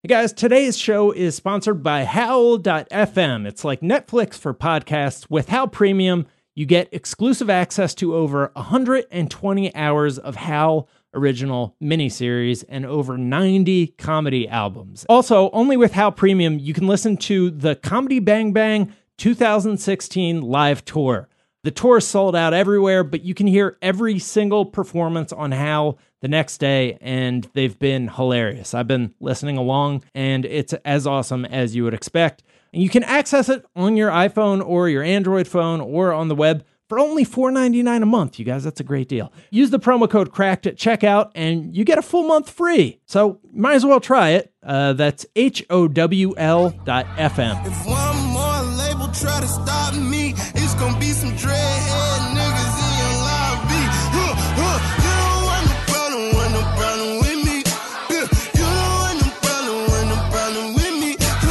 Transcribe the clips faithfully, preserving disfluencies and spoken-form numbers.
Hey guys, today's show is sponsored by Howl dot f m. It's like Netflix for podcasts. With Howl Premium, you get exclusive access to over one hundred twenty hours of Howl original miniseries and over ninety comedy albums. Also, only with Howl Premium, you can listen to the Comedy Bang Bang two thousand sixteen live tour. The tour is sold out everywhere, but you can hear every single performance on Howl the next day, and they've been hilarious. I've been listening along, and it's as awesome as you would expect. And you can access it on your iPhone or your Android phone or on the web for only four dollars and ninety-nine cents a month. You guys, that's a greght deal. Use the promo code CRACKED at checkout, and you get a full month free. So might as well try it. Uh, that's H O W L dot F M. If one more label try to stop me, it's gonna be some dreadhead niggas in your lobby. Huh, huh. You don't want no problem, want no problem with me. Yeah. You don't want no problem, want no problem with me.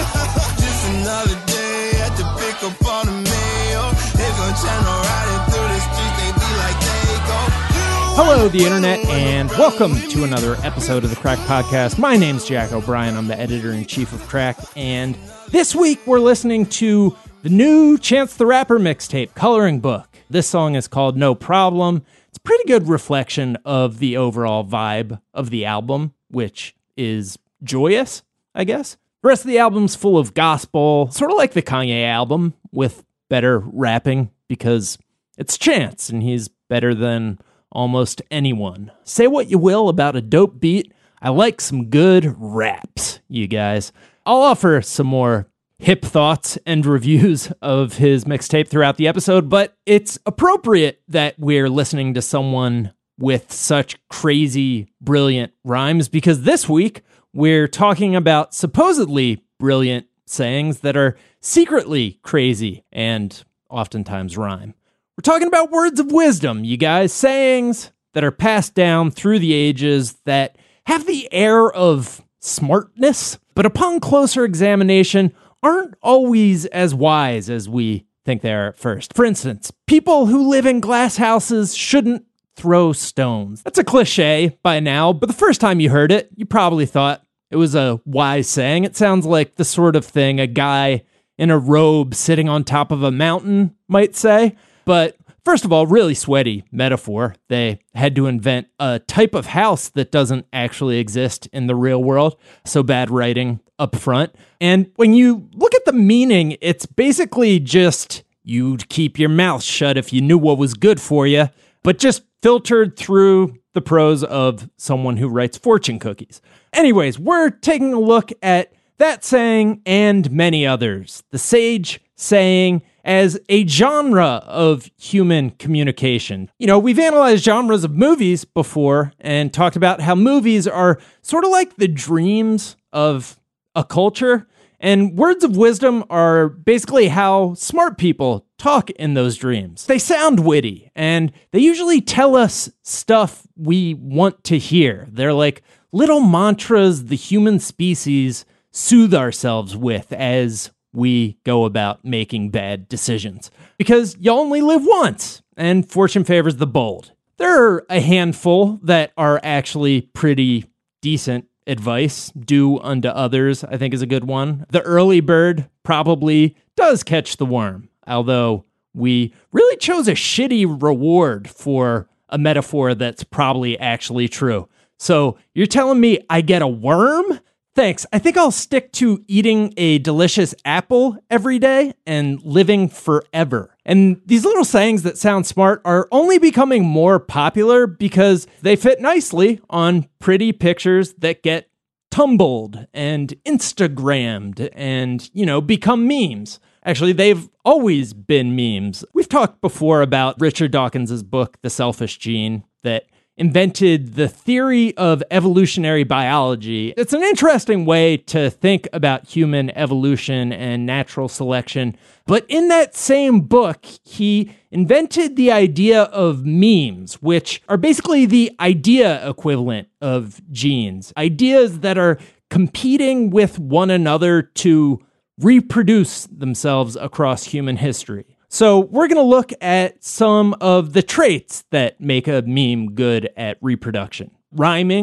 Just another day at the pick up on the mail. They gon' channel riding through the streets, they be like they go. Hello, the internet, and welcome to another episode of the Crack Podcast. My name's Jack O'Brien. I'm the editor-in-chief of Crack, and this week we're listening to the new Chance the Rapper mixtape, Coloring Book. This song is called No Problem. It's a pretty good reflection of the overall vibe of the album, which is joyous, I guess. The rest of the album's full of gospel, sort of like the Kanye album, with better rapping, because it's Chance, and he's better than almost anyone. Say what you will about a dope beat, I like some good raps, you guys. I'll offer some more hip thoughts and reviews of his mixtape throughout the episode, but it's appropriate that we're listening to someone with such crazy, brilliant rhymes, because this week we're talking about supposedly brilliant sayings that are secretly crazy and oftentimes rhyme. We're talking about words of wisdom, you guys, sayings that are passed down through the ages that have the air of smartness, but upon closer examination aren't always as wise as we think they are at first. For instance, people who live in glass houses shouldn't throw stones. That's a cliche by now, but the first time you heard it, you probably thought it was a wise saying. It sounds like the sort of thing a guy in a robe sitting on top of a mountain might say. But first of all, really sweaty metaphor. They had to invent a type of house that doesn't actually exist in the real world. So bad writing up front. And when you look at the meaning, it's basically just you'd keep your mouth shut if you knew what was good for you, but just filtered through the prose of someone who writes fortune cookies. Anyways, we're taking a look at that saying and many others. The sage saying as a genre of human communication. You know, we've analyzed genres of movies before and talked about how movies are sort of like the dreams of a culture, and words of wisdom are basically how smart people talk in those dreams. They sound witty, and they usually tell us stuff we want to hear. They're like little mantras the human species soothe ourselves with as we go about making bad decisions. Because you only live once, and fortune favors the bold. There are a handful that are actually pretty decent advice. Do unto others, I think, is a good one. The early bird probably does catch the worm, although we really chose a shitty reward for a metaphor that's probably actually true. So you're telling me I get a worm? Thanks. I think I'll stick to eating a delicious apple every day and living forever. And these little sayings that sound smart are only becoming more popular because they fit nicely on pretty pictures that get tumbled and Instagrammed and, you know, become memes. Actually, they've always been memes. We've talked before about Richard Dawkins' book, The Selfish Gene, that invented the theory of evolutionary biology. It's an interesting way to think about human evolution and natural selection. But in that same book, he invented the idea of memes, which are basically the idea equivalent of genes. Ideas that are competing with one another to reproduce themselves across human history. So we're going to look at some of the traits that make a meme good at reproduction. Rhyming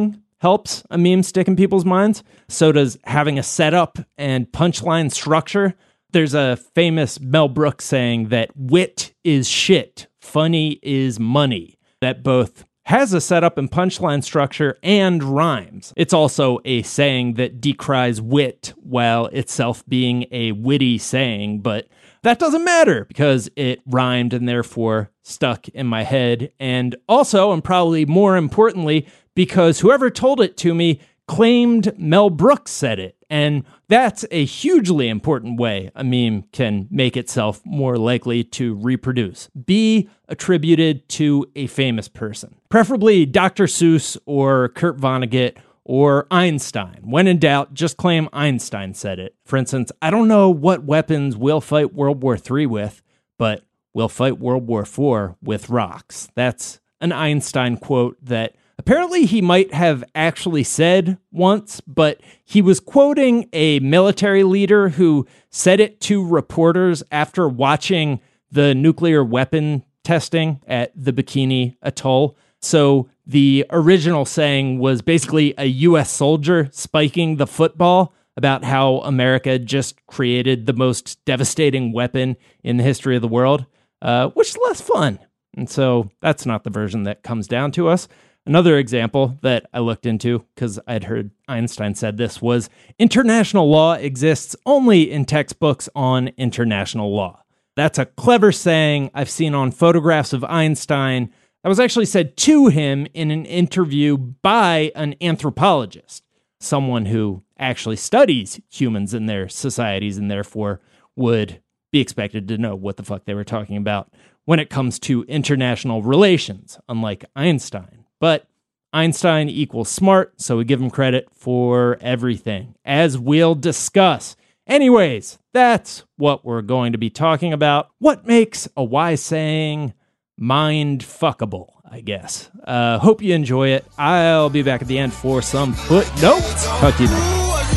helps a meme stick in people's minds. So does having a setup and punchline structure. There's a famous Mel Brooks saying that wit is shit, funny is money, that both has a setup and punchline structure and rhymes. It's also a saying that decries wit while itself being a witty saying, but that doesn't matter because it rhymed and therefore stuck in my head. And also, and probably more importantly, because whoever told it to me claimed Mel Brooks said it. And that's a hugely important way a meme can make itself more likely to reproduce. Be attributed to a famous person, preferably Doctor Seuss or Kurt Vonnegut or Einstein. When in doubt, just claim Einstein said it. For instance, I don't know what weapons we'll fight World War Three with, but we'll fight World War Four with rocks. That's an Einstein quote that apparently he might have actually said once, but he was quoting a military leader who said it to reporters after watching the nuclear weapon testing at the Bikini Atoll. So the original saying was basically a U S soldier spiking the football about how America just created the most devastating weapon in the history of the world, uh, which is less fun. And so that's not the version that comes down to us. Another example that I looked into, because I'd heard Einstein said this, was international law exists only in textbooks on international law. That's a clever saying I've seen on photographs of Einstein. That was actually said to him in an interview by an anthropologist, someone who actually studies humans and their societies and therefore would be expected to know what the fuck they were talking about when it comes to international relations, unlike Einstein. But Einstein equals smart, so we give him credit for everything, as we'll discuss. Anyways, that's what we're going to be talking about. What makes a wise saying mind-fuckable, I guess. Uh, hope you enjoy it. I'll be back at the end for some footnotes. Talk to you next.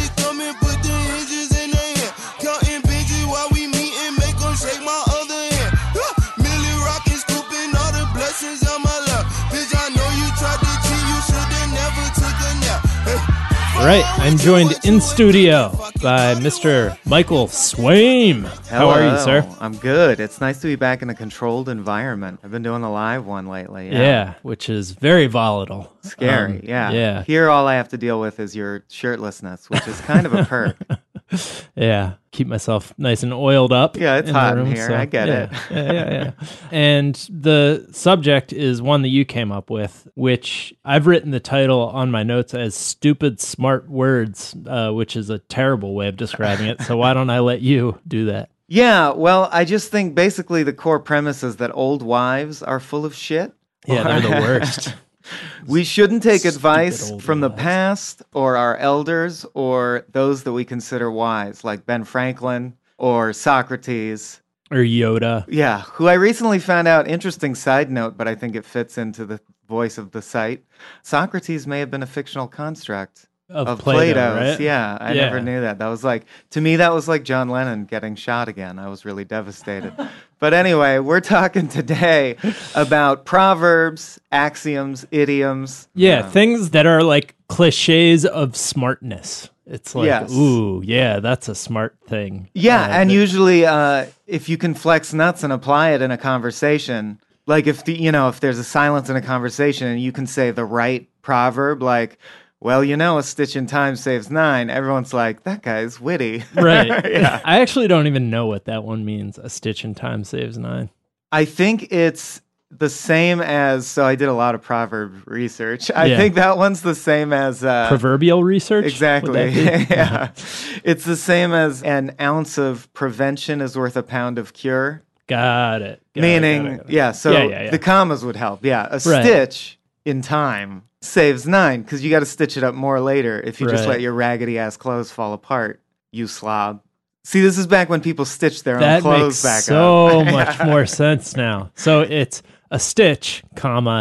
All right, I'm joined in studio by Mister Michael Swaim. How are you, sir? I'm good. It's nice to be back in a controlled environment. I've been doing a live one lately. Yeah, yeah which is very volatile. Scary, um, yeah. yeah. Here, all I have to deal with is your shirtlessness, which is kind of a perk. Yeah, keep myself nice and oiled up. Yeah, it's in hot room, in here. so, I get yeah, it. yeah, yeah, yeah. And the subject is one that you came up with, which I've written the title on my notes as Stupid Smart Words, uh, which is a terrible way of describing it. So why don't I let you do that? Yeah, well, I just think basically the core premise is that old wives are full of shit. Yeah, they're the worst. We shouldn't take Stupid advice old from the wives. past or our elders or those that we consider wise, like Ben Franklin or Socrates. Or Yoda. Yeah, who I recently found out, interesting side note, but I think it fits into the voice of the site. Socrates may have been a fictional construct. Of, Of Plato, Plato's, right? yeah. I Yeah. never knew that. That was like, to me, that was like John Lennon getting shot again. I was really devastated. But anyway, we're talking today about proverbs, axioms, idioms. Yeah, um, things that are like cliches of smartness. It's like, Yes. ooh, yeah, that's a smart thing. Yeah, Uh, and that- usually uh, if you can flex nuts and apply it in a conversation, like if the, you know, if there's a silence in a conversation and you can say the right proverb, like, well, you know, a stitch in time saves nine. Everyone's like, that guy's witty. Right. Yeah. I actually don't even know what that one means. A stitch in time saves nine. I think it's the same as, so I did a lot of proverb research. I Yeah. think that one's the same as... Uh, Proverbial research? Would Exactly. that be? Yeah. It's the same as an ounce of prevention is worth a pound of cure. Got it. Got Meaning, it, got it, got it. yeah, so Yeah, yeah, yeah. the commas would help. Yeah, a Right. stitch in time saves nine because you got to stitch it up more later if you just Right. let your raggedy ass clothes fall apart, you slob. See, this is back when people stitched their own That clothes makes back so up. much more sense now. So it's a stitch, comma,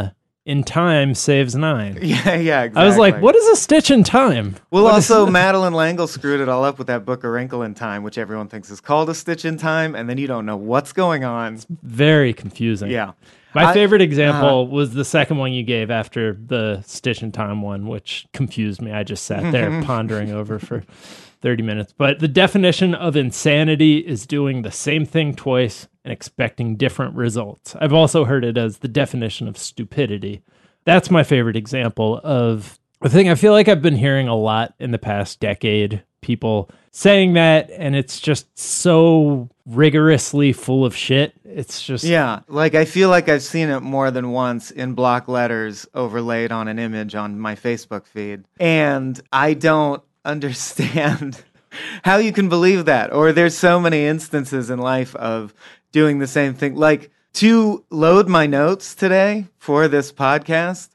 in time saves nine. Yeah, yeah, exactly. I was like, what is a stitch in time? Well, What also, is- Madeline L'Engle screwed it all up with that book, A Wrinkle in Time, which everyone thinks is called A Stitch in Time, and then you don't know what's going on. very confusing. Yeah. My I- favorite example uh, was the second one you gave after the Stitch in Time one, which confused me. I just sat there pondering over for thirty minutes. But the definition of insanity is doing the same thing twice and expecting different results. I've also heard it as the definition of stupidity. That's my favorite example of the thing I feel like I've been hearing a lot in the past decade. People saying that, and it's just so rigorously full of shit. It's just... Yeah, like I feel like I've seen it more than once in block letters overlaid on an image on my Facebook feed. And I don't understand how you can believe that. Or there's so many instances in life of doing the same thing. Like, to load my notes today for this podcast,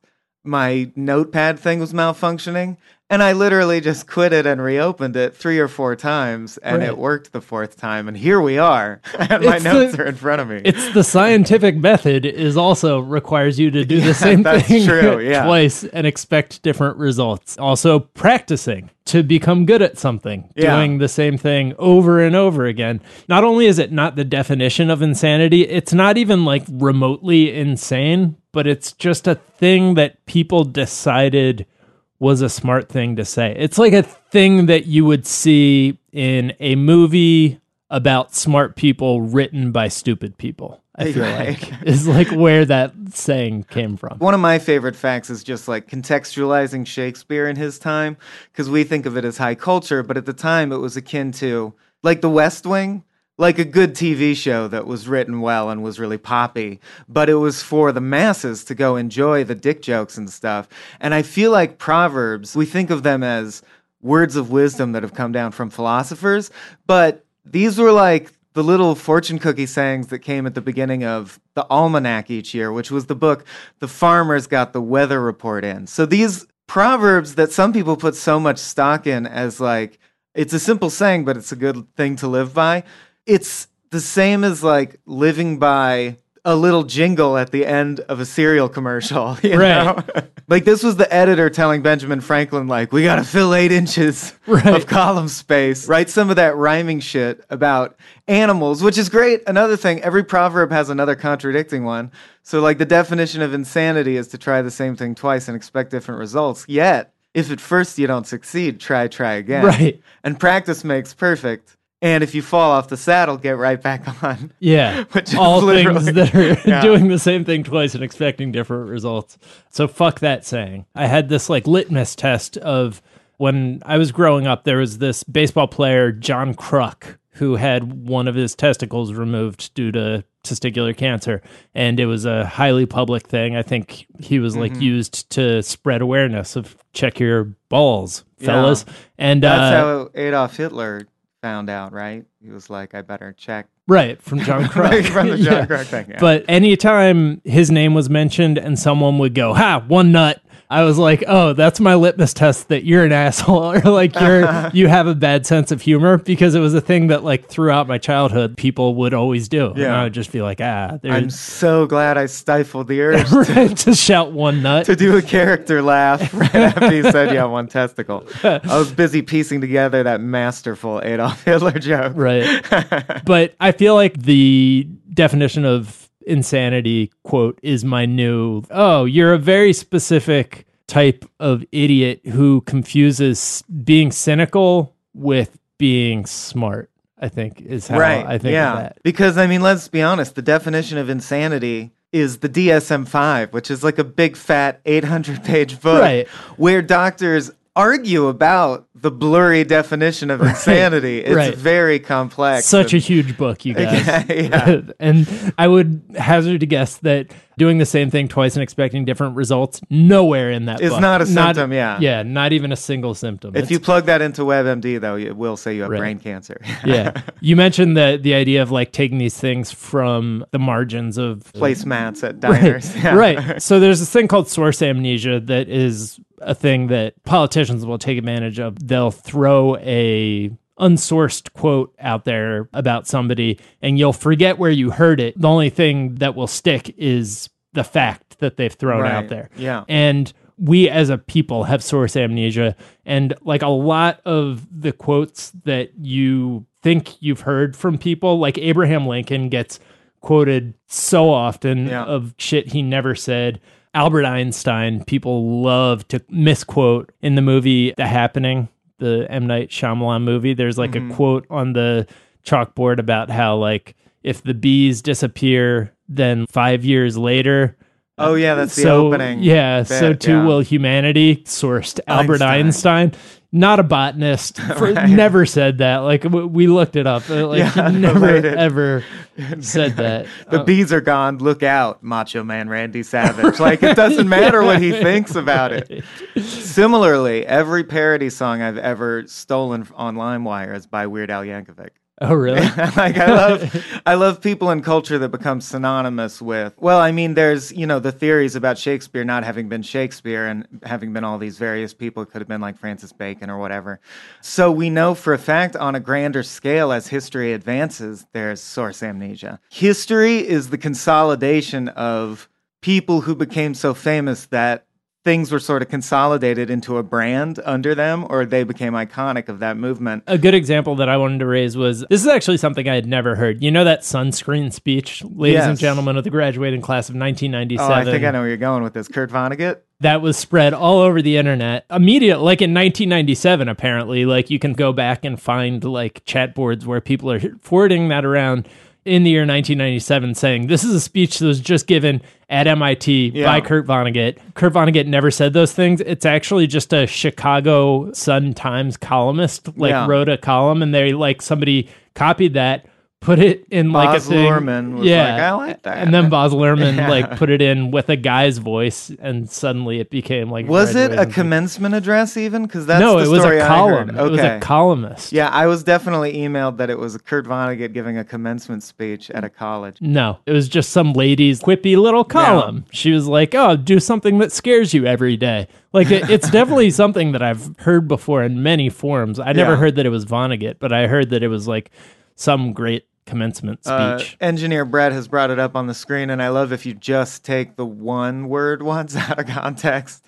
my notepad thing was malfunctioning. And I literally just quit it and reopened it three or four times, and Right. it worked the fourth time. And here we are, and my It's notes the- are in front of me. It's the scientific method is also requires you to do the Yeah, same that's thing true, yeah. twice and expect different results. Also practicing to become good at something, Yeah. doing the same thing over and over again. Not only is it not the definition of insanity, it's not even like remotely insane, but it's just a thing that people decided was a smart thing to say. It's like a thing that you would see in a movie about smart people written by stupid people. I feel Right. like is like where that saying came from. One of my favorite facts is just like contextualizing Shakespeare in his time, because we think of it as high culture, but at the time it was akin to like The West Wing, like a good T V show that was written well and was really poppy, but it was for the masses to go enjoy the dick jokes and stuff. And I feel like Proverbs, we think of them as words of wisdom that have come down from philosophers, but these were like the little fortune cookie sayings that came at the beginning of the almanac each year, which was the book the farmers got the weather report in. So these proverbs that some people put so much stock in as like, it's a simple saying, but it's a good thing to live by. It's the same as like living by a little jingle at the end of a cereal commercial, you Right. know? Like this was the editor telling Benjamin Franklin, like, we got to fill eight inches Right. of column space. Write some of that rhyming shit about animals, which is great. Another thing, every proverb has another contradicting one. So like the definition of insanity is to try the same thing twice and expect different results. Yet, if at first you don't succeed, try, try again. Right. And practice makes perfect. And if you fall off the saddle, get right back on. Yeah. Which is All things literally- that are Yeah. doing the same thing twice and expecting different results. So fuck that saying. I had this like litmus test of when I was growing up, there was this baseball player, John Kruk, who had one of his testicles removed due to testicular cancer. And it was a highly public thing. I think he was like Mm-hmm. used to spread awareness of check your balls, Yeah. fellas. And That's uh, how Adolf Hitler found out, right? He was like, I better check. right, from John Kruk. From the John Yeah. Kruk thing, yeah. But anytime his name was mentioned and someone would go, ha, one nut, I was like, oh, that's my litmus test that you're an asshole or like you're you have a bad sense of humor, because it was a thing that like throughout my childhood people would always do. And Yeah. I would just be like, ah, I'm there's so glad I stifled the urge right, to shout one nut. to do a character laugh right after you said you have one testicle. I was busy piecing together that masterful Adolf Hitler joke. Right. But I feel like the definition of insanity, quote, is my new, oh, you're a very specific type of idiot who confuses being cynical with being smart, I think is how Right. I think yeah. of that. Because, I mean, let's be honest, the definition of insanity is the D S M five, which is like a big fat eight hundred page book Right. where doctors argue about the blurry definition of insanity. It's Right. very complex. Such a and- huge book, you guys. Yeah. And I would hazard to guess that doing the same thing twice and expecting different results, nowhere in that It's book. not a symptom, yeah. Yeah, not even a single symptom. If It's- you plug that into WebMD, though, it will say you have Right. brain cancer. yeah. You mentioned the the idea of like taking these things from the margins of Placemats at diners. Right. Yeah. Right. So there's this thing called source amnesia that is a thing that politicians will take advantage of. They'll throw a unsourced quote out there about somebody and you'll forget where you heard it. The only thing that will stick is the fact that they've thrown Right. out there. Yeah. And we as a people have source amnesia. And like a lot of the quotes that you think you've heard from people, like Abraham Lincoln gets quoted so often Yeah. of shit he never said. Albert Einstein, people love to misquote in the movie The Happening, the M. Night Shyamalan movie. There's like Mm-hmm. a quote on the chalkboard about how like if the bees disappear, then five years later. Oh yeah, that's the so, opening. Yeah, so bit, too yeah. will humanity. Sourced Albert Einstein. Einstein. Not a botanist. For, Right. Never said that. Like w- we looked it up. Uh, Like Yeah, he never related. ever said that. The Uh, bees are gone. Look out, Macho Man Randy Savage. Like, it doesn't matter what he thinks about it. Similarly, every parody song I've ever stolen on LimeWire is by Weird Al Yankovic. Oh really? Like, I love, I love people in culture that become synonymous with. Well, I mean, there's you know the theories about Shakespeare not having been Shakespeare and having been all these various people. It could have been like Francis Bacon or whatever. So we know for a fact, on a grander scale, as history advances, there's source amnesia. History is the consolidation of people who became so famous that things were sort of consolidated into a brand under them, or they became iconic of that movement. A good example that I wanted to raise was, this is actually something I had never heard. You know that sunscreen speech, ladies and Yes. gentlemen of the graduating class of nineteen Oh, ninety-seven? I think I know where you're going with this. Kurt Vonnegut? That was spread all over the internet immediate, like in nineteen ninety-seven, apparently. Like you can go back and find like chat boards where people are forwarding that around in the year nineteen ninety-seven saying, this is a speech that was just given at M I T Yeah. by Kurt Vonnegut. Kurt Vonnegut never said those things. It's actually just a Chicago Sun-Times columnist, like Yeah. wrote a column, and they like somebody copied that, put it in like Boz a thing. Luhrmann was like, "I like that." And then Boz Luhrmann Yeah. like put it in with a guy's voice, and suddenly it became like Was it a graduation. commencement address even? Because that's No, the it was story a I column. heard. It was Okay. a columnist. Yeah, I was definitely emailed that it was Kurt Vonnegut giving a commencement speech at a college. No, it was just some lady's quippy little column. She was like, "Oh, do something that scares you every day." Like it, it's definitely something that I've heard before in many forms. I never Yeah. heard that it was Vonnegut, but I heard that it was like some great commencement Uh, speech. Engineer Brett has brought it up on the screen, and I love if you just take the one word ones out of context.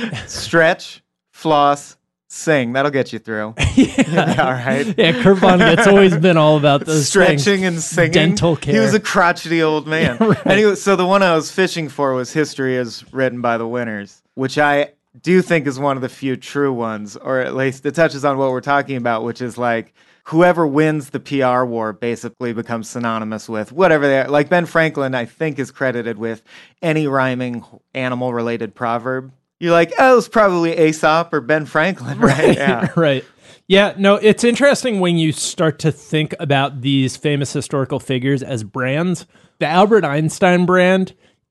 Stretch, floss, sing. That'll get you through. Yeah, all right. Yeah, Kurt Vonnegut's always been all about those Stretching things. and singing. Dental care. He was a crotchety old man. Right. Anyway, so the one I was fishing for was History is Written by the Winners, which I do think is one of the few true ones, or at least it touches on what we're talking about, which is like whoever wins the P R war basically becomes synonymous with whatever they are. Like Ben Franklin, I think, is credited with any rhyming animal-related proverb. You're like, oh, it's probably Aesop or Ben Franklin, right? Yeah. Right. Yeah, no, it's interesting when you start to think about these famous historical figures as brands. The Albert Einstein brand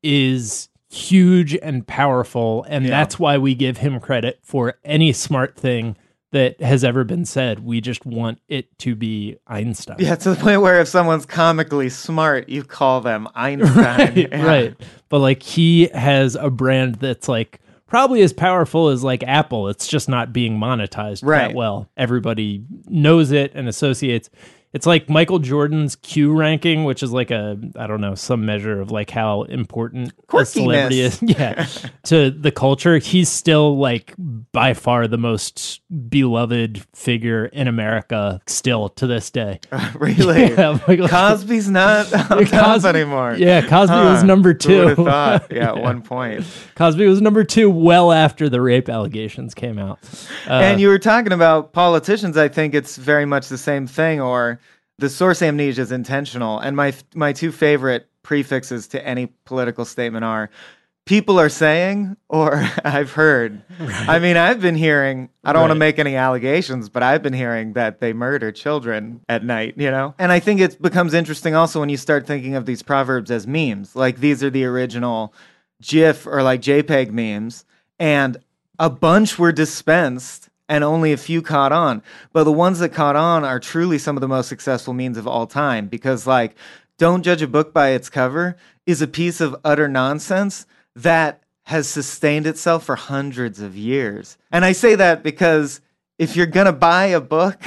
is huge and powerful, and Yeah. that's why we give him credit for any smart thing that has ever been said. We just want it to be Einstein. Yeah, to the point where if someone's comically smart, you call them Einstein. Right, Yeah. right. But like he has a brand that's like probably as powerful as like Apple. It's just not being monetized Right. that well. Everybody knows it and associates. It's like Michael Jordan's Q ranking, which is like a, I don't know, some measure of like how important a celebrity is. Yeah. To the culture. He's still like by far the most beloved figure in America still to this day. Really? Yeah, Michael- Cosby's not on top Cosby- anymore. Yeah, Cosby was number Who two. would have thought? Yeah, at one point. Cosby was number two well after the rape allegations came out. Uh, And you were talking about politicians. I think it's very much the same thing, or the source amnesia is intentional. And my my two favorite prefixes to any political statement are people are saying or I've heard. Right. I mean, I've been hearing, I don't right. want to make any allegations, but I've been hearing that they murder children at night, you know? And I think it becomes interesting also when you start thinking of these proverbs as memes. Like these are the original GIF or like JPEG memes, and a bunch were dispensed and only a few caught on. But the ones that caught on are truly some of the most successful memes of all time, because like, don't judge a book by its cover is a piece of utter nonsense that has sustained itself for hundreds of years. And I say that because if you're going to buy a book,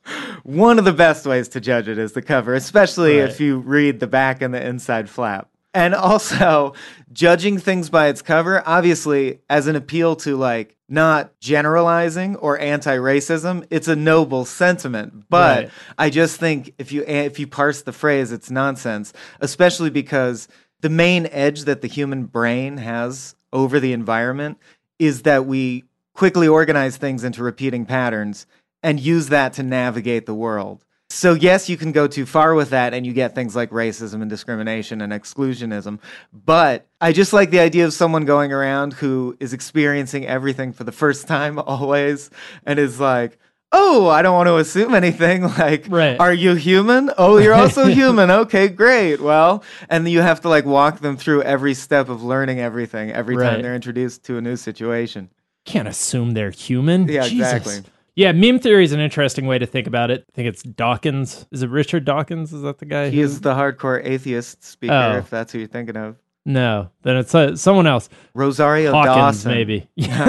one of the best ways to judge it is the cover, especially right. if you read the back and the inside flap. And also, judging things by its cover, obviously, as an appeal to like not generalizing or anti-racism, it's a noble sentiment. But Right. I just think if you if you parse the phrase, it's nonsense, especially because the main edge that the human brain has over the environment is that we quickly organize things into repeating patterns and use that to navigate the world. So yes, you can go too far with that and you get things like racism and discrimination and exclusionism. But I just like the idea of someone going around who is experiencing everything for the first time always and is like, oh, I don't want to assume anything. Like, Right. are you human? Oh, you're also human. Okay, great. Well, and you have to like walk them through every step of learning everything every time Right. they're introduced to a new situation. Can't assume they're human. Yeah, Jesus. exactly. Yeah, meme theory is an interesting way to think about it. I think it's Dawkins. Is it Richard Dawkins? Is that the guy? He who- is the hardcore atheist speaker, Oh. if that's who you're thinking of. No, then it's uh, someone else. Rosario Hawkins, Dawson. maybe.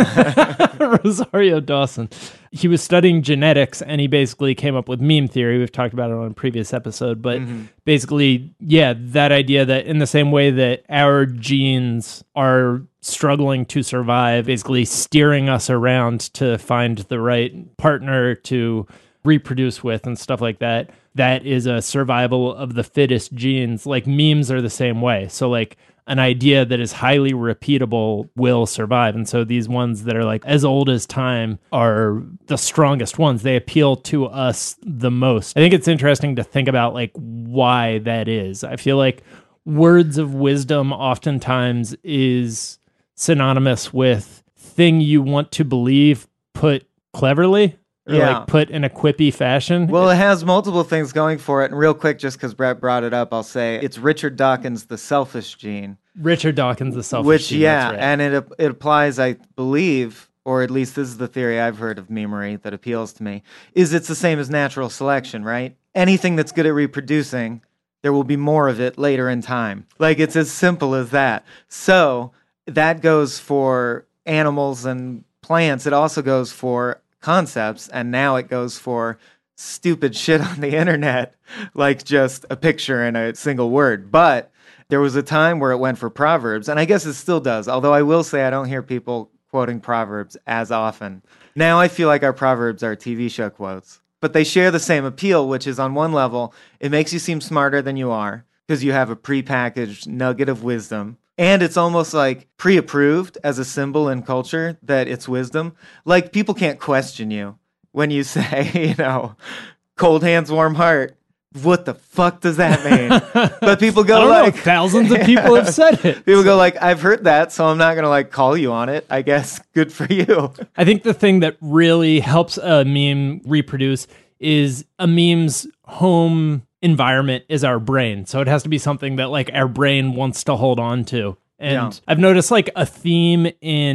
Rosario Dawson. He was studying genetics and he basically came up with meme theory. We've talked about it on a previous episode, but basically, yeah, that idea that in the same way that our genes are struggling to survive, basically steering us around to find the right partner to reproduce with and stuff like that, that is a survival of the fittest genes. Like memes are the same way. So like an idea that is highly repeatable will survive. And so these ones that are like as old as time are the strongest ones. They appeal to us the most. I think it's interesting to think about like why that is. I feel like words of wisdom oftentimes is synonymous with thing you want to believe put cleverly. Or Yeah. like put in a quippy fashion. Well, it has multiple things going for it. And real quick, just because Brett brought it up, I'll say it's Richard Dawkins, the selfish gene. Richard Dawkins, the selfish Which, gene, yeah, that's right. and it it applies, I believe, or at least this is the theory I've heard of memery that appeals to me, is it's the same as natural selection, right? Anything that's good at reproducing, there will be more of it later in time. Like, it's as simple as that. So that goes for animals and plants. It also goes for concepts, and now it goes for stupid shit on the internet, like just a picture and a single word. But there was a time where it went for Proverbs, and I guess it still does, although I will say I don't hear people quoting Proverbs as often. Now I feel like our Proverbs are T V show quotes, but they share the same appeal, which is on one level, it makes you seem smarter than you are, because you have a prepackaged nugget of wisdom. And it's almost like pre-approved as a symbol in culture that it's wisdom. Like, people can't question you when you say, you know, cold hands, warm heart. What the fuck does that mean? But people go I don't like... know, thousands of people have said it. People go like, I've heard that, so I'm not going to like call you on it. I guess good for you. I think the thing that really helps a meme reproduce is a meme's home environment is our brain. So it has to be something that like our brain wants to hold on to. And Yeah. I've noticed like a theme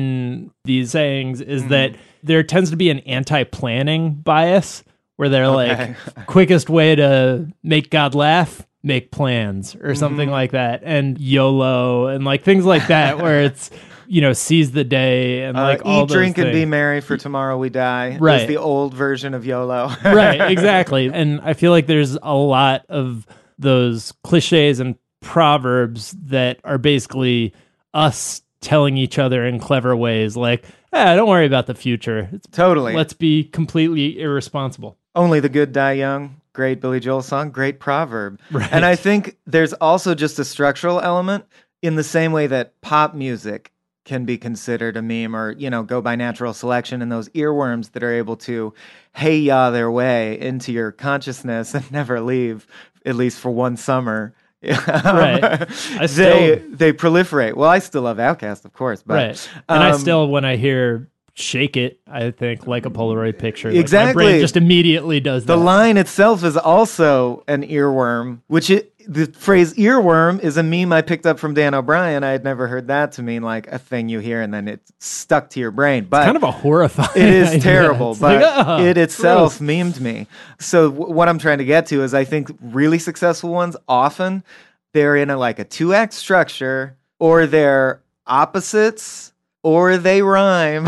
in these sayings is Mm-hmm. that there tends to be an anti-planning bias where they're Okay. like, quickest way to make God laugh, make plans or something Mm-hmm. like that. And YOLO and like things like that where it's, you know, seize the day and Uh, like all eat, those drink, and be things. merry, for tomorrow we die. Right. Is the old version of YOLO. Right, exactly. And I feel like there's a lot of those cliches and proverbs that are basically us telling each other in clever ways like, eh, don't worry about the future. It's, Totally. let's be completely irresponsible. Only the good die young. Great Billy Joel song. Great proverb. Right. And I think there's also just a structural element in the same way that pop music can be considered a meme or, you know, go by natural selection, and those earworms that are able to hey-ya their way into your consciousness and never leave, at least for one summer. Right. I they still- they proliferate. Well, I still love Outkast, of course, but right. And I um, still, when I hear Shake It, I think like a Polaroid picture. Like, my Exactly. brain just immediately does the that. line itself is also an earworm, which it, the phrase earworm is a meme I picked up from Dan O'Brien. I had never heard that to mean like a thing you hear and then it's stuck to your brain. But Kind of a horrifying it is idea. terrible, It's but like, oh, it itself gross. memed me. So w- what I'm trying to get to is I think really successful ones, often they're in a like a two act structure, or they're opposites, or they rhyme,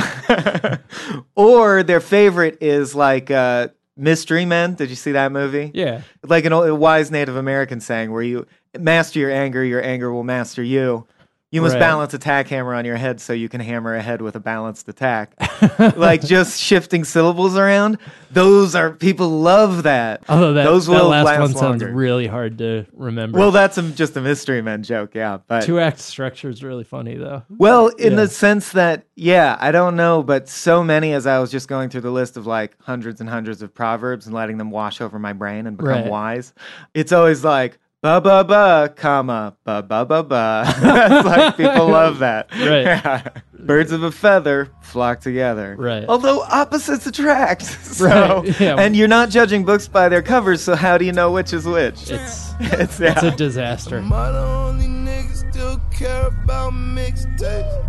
or their favorite is like uh, Mystery Men. Did you see that movie? Yeah. Like an old, a wise Native American saying, where you master your anger, your anger will master you. You must Right. balance attack hammer on your head so you can hammer ahead with a balanced attack. Like just shifting syllables around. Those are, people love that. Although that, Those that will last last one sounds longer. really hard to remember. Well, that's a, just a Mystery Men joke, yeah. But Two act structure is really funny though. well, in Yeah. the sense that, yeah, I don't know, but so many as I was just going through the list of like hundreds and hundreds of proverbs and letting them wash over my brain and become Right. wise. It's always like, ba ba ba, comma, ba ba ba ba. It's like people love that. Right. Yeah. Birds of a feather flock together. Right. Although opposites attract. So, Right, yeah. And you're not judging books by their covers, so how do you know which is which? It's It's, it's yeah. a disaster. Am I the only nigga still care about mixtapes?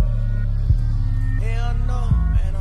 Hell no, man.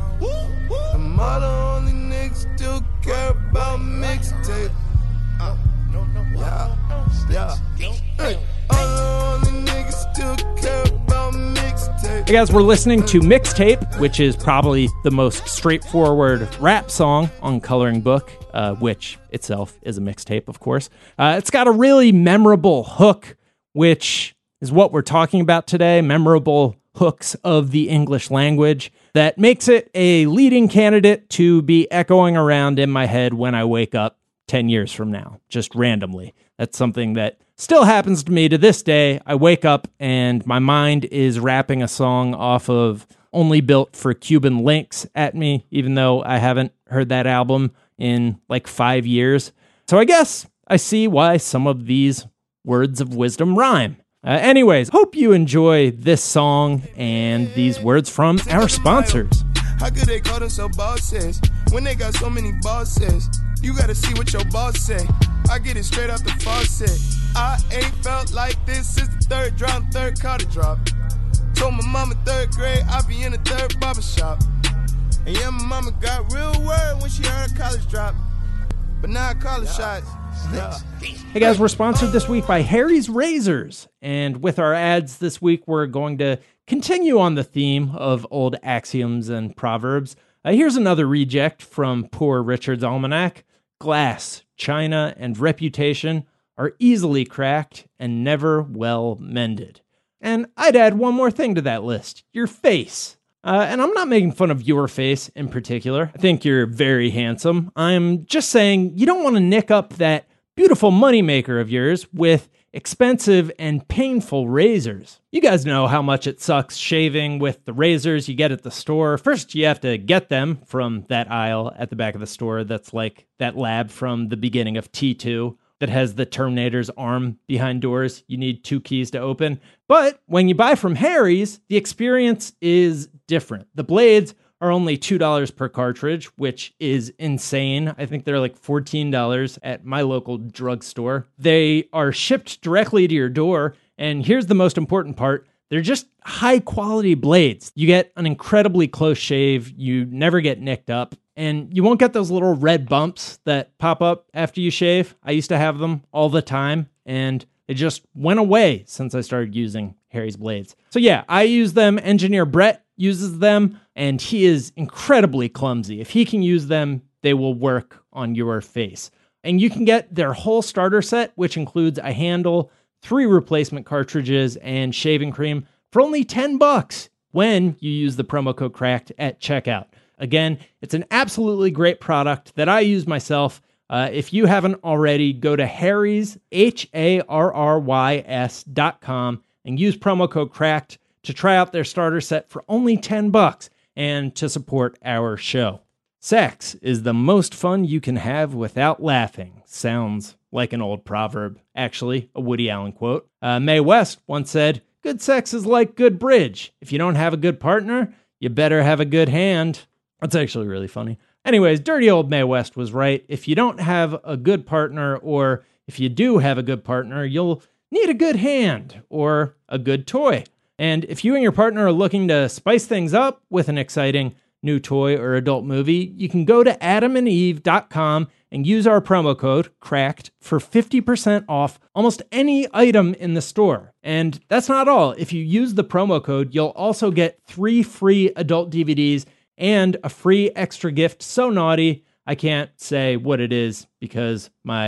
Am I the only nigga still care about mixtapes? Uh, no, no, yeah, yeah. Hey, I'm the only nigga still care about mixtapes. Hey guys, we're listening to Mixtape, which is probably the most straightforward rap song on Coloring Book, uh, which itself is a mixtape, of course. Uh, it's got a really memorable hook, which is what we're talking about today, memorable hooks of the English language that makes it a leading candidate to be echoing around in my head when I wake up ten years from now, just randomly. That's something that still happens to me to this day. I wake up and my mind is rapping a song off of Only Built for Cuban Links at me, even though I haven't heard that album in like five years. So I guess I see why some of these words of wisdom rhyme. Uh, anyways, hope you enjoy this song and these words from our sponsors. How could they call themselves bosses when they got so many bosses? You gotta see what your boss say. I get it straight off the faucet. I ain't felt like this since the third drop, third car to drop. Told my mama third grade I be in the third barbershop. And yeah, my mama got real word when she heard college drop. But now I call it shots. Yeah. Hey guys, we're sponsored this week by Harry's Razors. And with our ads this week, we're going to continue on the theme of old axioms and proverbs. Uh, here's another reject from Poor Richard's Almanac. Glass, china, and reputation are easily cracked and never well mended. And I'd add one more thing to that list, your face. Uh, and I'm not making fun of your face in particular. I think you're very handsome. I'm just saying you don't want to nick up that beautiful moneymaker of yours with expensive and painful razors. You guys know how much it sucks shaving with the razors you get at the store. First, you have to get them from that aisle at the back of the store that's like that lab from the beginning of T two that has the Terminator's arm behind doors you need two keys to open. But when you buy from Harry's, the experience is different. The blades are only two dollars per cartridge, which is insane. I think they're like fourteen dollars at my local drugstore. They are shipped directly to your door, and here's the most important part. They're just high quality blades. You get an incredibly close shave, you never get nicked up, and you won't get those little red bumps that pop up after you shave. I used to have them all the time, and it just went away since I started using Harry's blades. So yeah, I use them. Engineer Brett uses them, and he is incredibly clumsy. If he can use them, they will work on your face. And you can get their whole starter set, which includes a handle, three replacement cartridges, and shaving cream for only ten bucks when you use the promo code CRACKED at checkout. Again, it's an absolutely great product that I use myself. Uh, if you haven't already, go to Harry's, H A R R Y S dot com and use promo code CRACKED to try out their starter set for only ten bucks and to support our show. Sex is the most fun you can have without laughing. Sounds like an old proverb. Actually, a Woody Allen quote. Uh, Mae West once said, "Good sex is like good bridge. If you don't have a good partner, you better have a good hand." That's actually really funny. Anyways, dirty old Mae West was right. If you don't have a good partner, or if you do have a good partner, you'll need a good hand or a good toy. And if you and your partner are looking to spice things up with an exciting new toy or adult movie, you can go to adam and eve dot com and use our promo code CRACKED for fifty percent off almost any item in the store. And that's not all. If you use the promo code, you'll also get three free adult D V Ds and a free extra gift so naughty I can't say what it is because my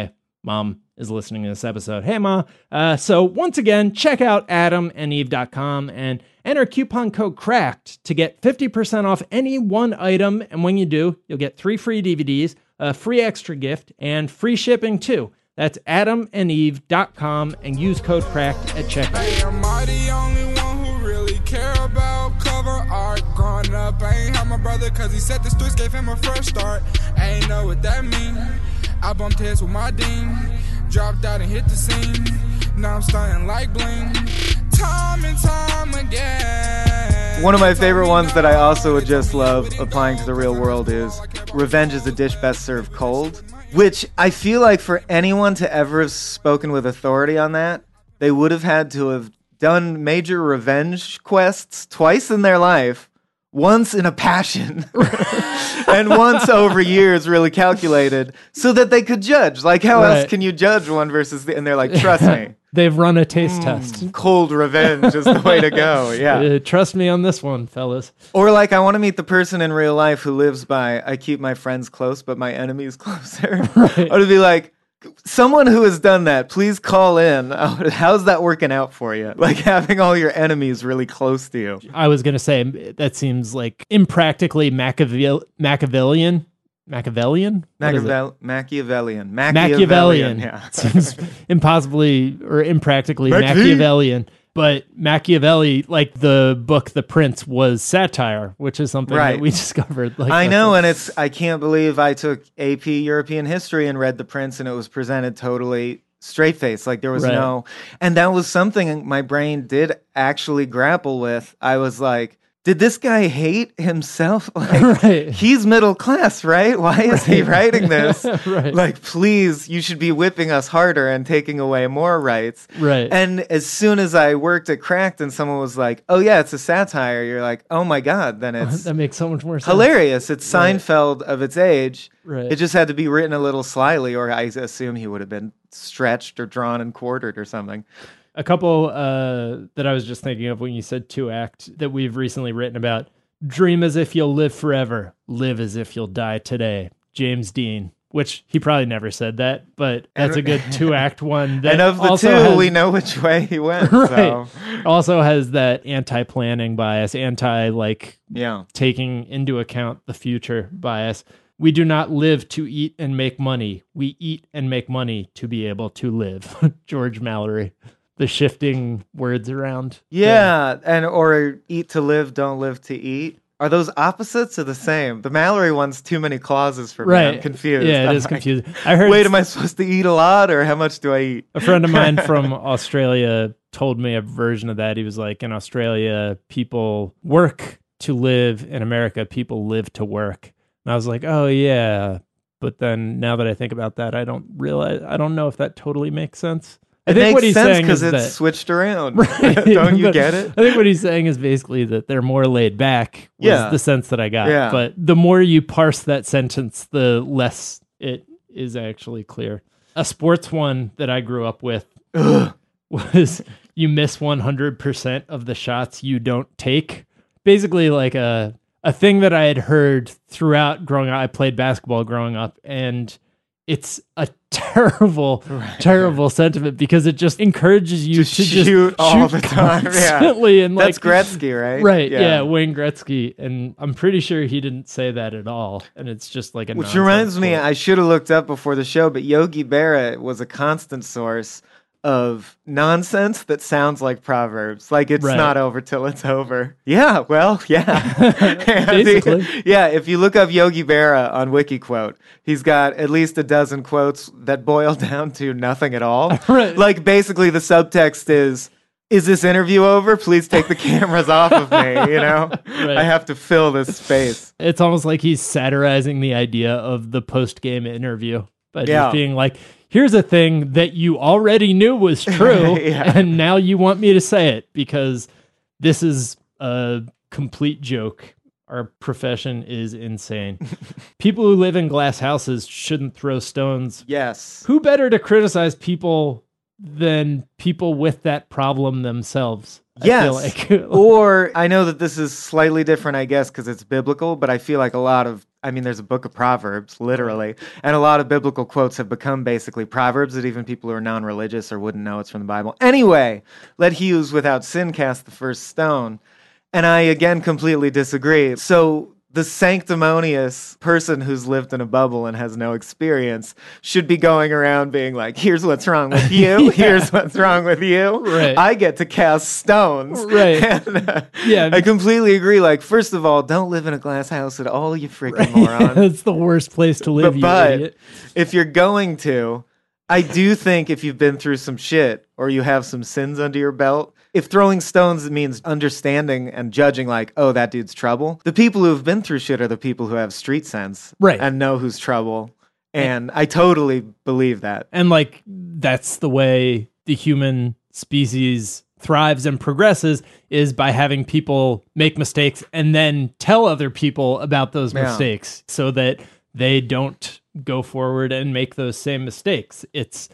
Mom is listening to this episode. Hey, Ma. Uh, so once again, check out adam and eve dot com and enter coupon code CRACKED to get fifty percent off any one item. And when you do, you'll get three free D V Ds, a free extra gift, and free shipping too. That's adam and eve dot com and use code CRACKED at checkout. Hey, am I the only one who really care about cover art? Growing up, I ain't have my brother cause he said the streets gave him a fresh start. I ain't know what that mean. I bumped heads with my dean, dropped out and hit the scene. Now I'm stunting like bling, time and time again. One of my favorite ones that I also would just love applying to the real world is revenge is a dish best served cold, which I feel like for anyone to ever have spoken with authority on that, they would have had to have done major revenge quests twice in their life, once in a passion and once over years really calculated so that they could judge. Like, how Right. else can you judge one versus the, and they're like, trust me, They've run a taste test. cold revenge is the way to go. Yeah. Uh, trust me on this one, fellas. Or like, I want to meet the person in real life who lives by, I keep my friends close, but my enemies closer. Right. Or to be like, someone who has done that, please call in. How's that working out for you? Like having all your enemies really close to you. I was going to say, that seems like impractically Machiavel- Machiavellian. Machiavellian? What is it? Machiavel- Machiavellian. Machiavellian. Yeah. Seems impossibly or impractically Machiavelli. Machiavellian. But Machiavelli, like the book The Prince, was satire, which is something Right. that we discovered. Like, I that's know, a- and it's I can't believe I took A P European history and read The Prince, and it was presented totally straight face. Like there was Right. no, and that was something my brain did actually grapple with. I was like, did this guy hate himself? Like Right. he's middle class, right? Why is he writing this? Right. Like, please, you should be whipping us harder and taking away more rights. Right. And as soon as I worked at Cracked and someone was like, oh yeah, it's a satire, you're like, oh my God, then it's that makes so much more sense. hilarious. It's Right. Seinfeld of its age. Right. It just had to be written a little slyly, or I assume he would have been stretched or drawn and quartered or something. A couple uh, that I was just thinking of when you said two act that we've recently written about. Dream as if you'll live forever. Live as if you'll die today. James Dean. Which he probably never said that, but that's a good two act one. That And of the also two, has- we know which way he went. Right. So, Also has that anti-planning bias, anti like yeah. taking into account the future bias. We do not live to eat and make money. We eat and make money to be able to live. George Mallory. The shifting words around. Yeah, and or eat to live, don't live to eat. Are those opposites or the same? The Mallory one's too many clauses for me. Right. I'm confused. Yeah, it I'm is like, confusing. I heard Wait, am I supposed to eat a lot, or how much do I eat? a friend of mine from Australia told me a version of that. He was like, in Australia, people work to live. In America, people live to work. And I was like, oh, yeah. But then now that I think about that, I don't realize, I don't know if that totally makes sense. I It think makes what he's sense saying because is it's that, switched around. Right. Don't you But get it? I think what he's saying is basically that they're more laid back was Yeah. the sense that I got. Yeah. But the more you parse that sentence, the less it is actually clear. A sports one that I grew up with was you miss one hundred percent of the shots you don't take. Basically like a a thing that I had heard throughout growing up. I played basketball growing up, and it's a terrible, terrible sentiment because it just encourages you Just to just shoot all the time, yeah. constantly. And like, That's Gretzky, right? right? Yeah. Wayne Gretzky, and I'm pretty sure he didn't say that at all. And it's just like a Which nonsense reminds me, quote. I should have looked up before the show, but Yogi Berra was a constant source of nonsense that sounds like proverbs. Like it's Right. not over till it's over. Yeah, well, yeah. Basically. Yeah, if you look up Yogi Berra on WikiQuote, he's got at least a dozen quotes that boil down to nothing at all. Right. Like basically the subtext is, is this interview over? Please take the cameras off of me, you know? Right. I have to fill this space. It's almost like he's satirizing the idea of the post-game interview by Yeah. just being like, here's a thing that you already knew was true, Yeah. and now you want me to say it because this is a complete joke. Our profession is insane. People who live in glass houses shouldn't throw stones. Yes. Who better to criticize people than people with that problem themselves? I Yes. feel like. Or I know that this is slightly different, I guess, because it's biblical, but I feel like a lot of I mean, there's a book of Proverbs, literally, and a lot of biblical quotes have become basically proverbs that even people who are non-religious or wouldn't know it's from the Bible. Anyway, let he who's without sin cast the first stone. And I, again, completely disagree. So the sanctimonious person who's lived in a bubble and has no experience should be going around being like, here's what's wrong with you. Yeah. Here's what's wrong with you. Right. I get to cast stones. Right. And, uh, Yeah. I completely agree. Like, first of all, don't live in a glass house at all, you freaking moron. That's the worst place to live, But, you but idiot. if you're going to, I do think if you've been through some shit or you have some sins under your belt, if throwing stones means understanding and judging like, oh, that dude's trouble, the people who have been through shit are the people who have street sense Right. and know who's trouble. And I totally believe that. And like, that's the way the human species thrives and progresses, is by having people make mistakes and then tell other people about those Yeah. mistakes so that they don't go forward and make those same mistakes. It's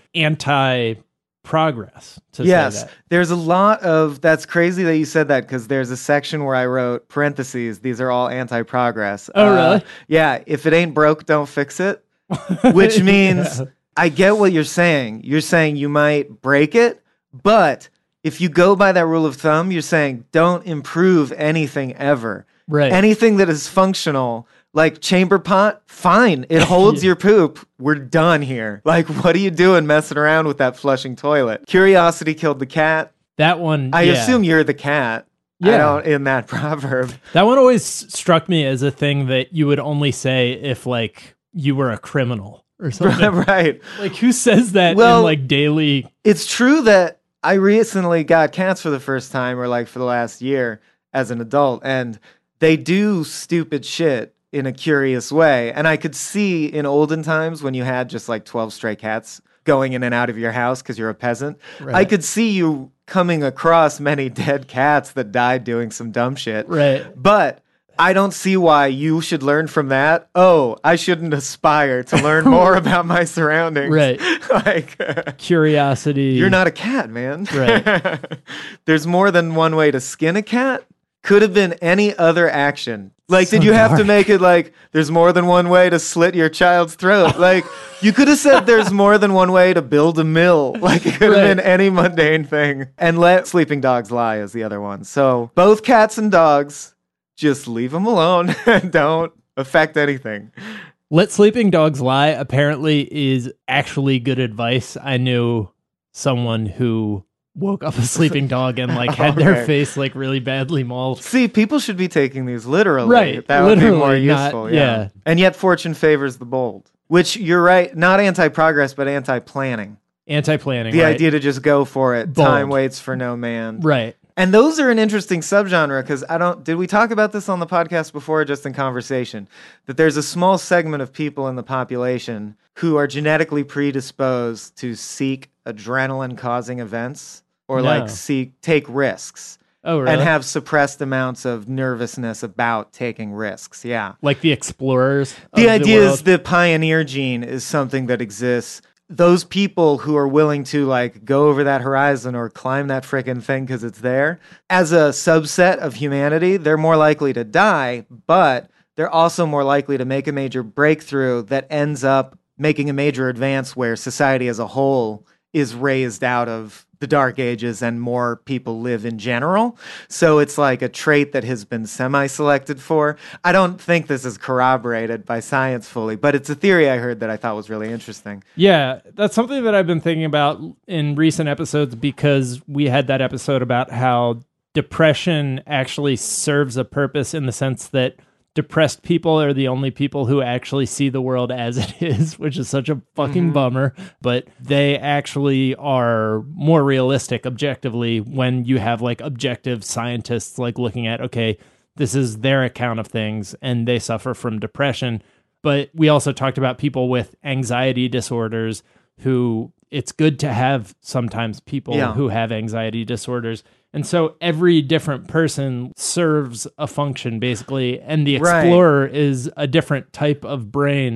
anti-progress to Yes, say that. there's a lot of, that's crazy that you said that, because there's a section where I wrote parentheses, these are all anti-progress. Oh, really? Yeah, if it ain't broke, don't fix it, which means Yeah. I get what you're saying. You're saying you might break it, but if you go by that rule of thumb, you're saying don't improve anything ever. Right. Anything that is functional, like chamber pot, fine. It holds your poop. We're done here. Like, what are you doing messing around with that flushing toilet? Curiosity killed the cat. That one, I yeah. assume you're the cat. I Yeah. don't, in that proverb. That one always struck me as a thing that you would only say if like you were a criminal or something. Right. Like, who says that Well- in like daily? It's true that I recently got cats for the first time, or like for the last year as an adult, and they do stupid shit in a curious way. And I could see in olden times when you had just like twelve stray cats going in and out of your house because you're a peasant, Right. I could see you coming across many dead cats that died doing some dumb shit. Right. But I don't see why you should learn from that. Oh, I shouldn't aspire to learn more about my surroundings. Right. Like, uh, Curiosity. you're not a cat, man. Right. There's more than one way to skin a cat. Could have been any other action. Like, So did you have to dark. make it like, there's more than one way to slit your child's throat? Like, you could have said there's more than one way to build a mill. Like, it could have Right. been any mundane thing. And let sleeping dogs lie is the other one. So, both cats and dogs, just leave them alone and don't affect anything. Let sleeping dogs lie apparently is actually good advice. I knew someone who woke up a sleeping dog and like had their Okay. face like really badly mauled. See, people should be taking these literally. Right, That would be more literally, not- useful. yeah. yeah. And yet fortune favors the bold. Which, you're right, not anti-progress, but anti-planning. Anti-planning. The right? idea to just go for it. Bold. Time waits for no man. Right. And those are an interesting subgenre, because I don't, did we talk about this on the podcast before, or just in conversation? That there's a small segment of people in the population who are genetically predisposed to seek adrenaline-causing events, or No. like seek, take risks. Oh, really? And have suppressed amounts of nervousness about taking risks. Yeah. like the explorers. The of idea world. is the pioneer gene is something that exists. Those people who are willing to like go over that horizon or climb that frickin' thing because it's there, as a subset of humanity, they're more likely to die, but they're also more likely to make a major breakthrough that ends up making a major advance where society as a whole is raised out of the dark ages and more people live in general. So it's like a trait that has been semi-selected for. I don't think this is corroborated by science fully, but it's a theory I heard that I thought was really interesting. Yeah, that's something that I've been thinking about in recent episodes, because we had that episode about how depression actually serves a purpose in the sense that depressed people are the only people who actually see the world as it is, which is such a fucking Mm-hmm. bummer. But they actually are more realistic objectively when you have like objective scientists like looking at, okay, this is their account of things and they suffer from depression. But we also talked about people with anxiety disorders who it's good to have sometimes people Yeah. who have anxiety disorders. And so every different person serves a function basically. And the Right. explorer is a different type of brain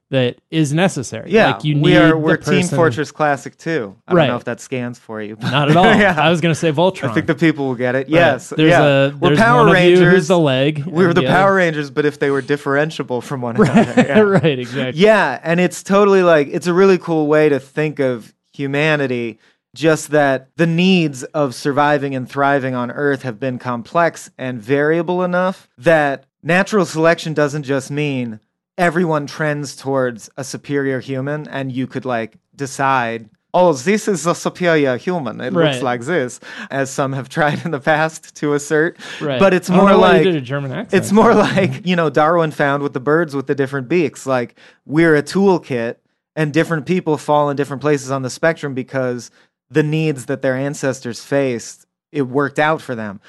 that is necessary. Yeah, like you we need are. the We're Team person- Fortress Classic too. I Right. don't know if that scans for you. But Not at all. yeah. I was going to say Voltron. I think the people will get it. Right. Yes. There's yeah. a we're there's Power one of you Rangers. who's the leg. we were and the Power other- Rangers, but if they were differentiable from one another. Yeah. right, exactly. Yeah, and it's totally like it's a really cool way to think of humanity. Just that the needs of surviving and thriving on Earth have been complex and variable enough that natural selection doesn't just mean everyone trends towards a superior human and you could like decide, oh, this is a superior human. It Right. looks like this, as some have tried in the past to assert. Right. But it's I don't more know why like you did a German accent. it's more like, you know, Darwin found with the birds with the different beaks. Like we're a toolkit and different people fall in different places on the spectrum because the needs that their ancestors faced, it worked out for them.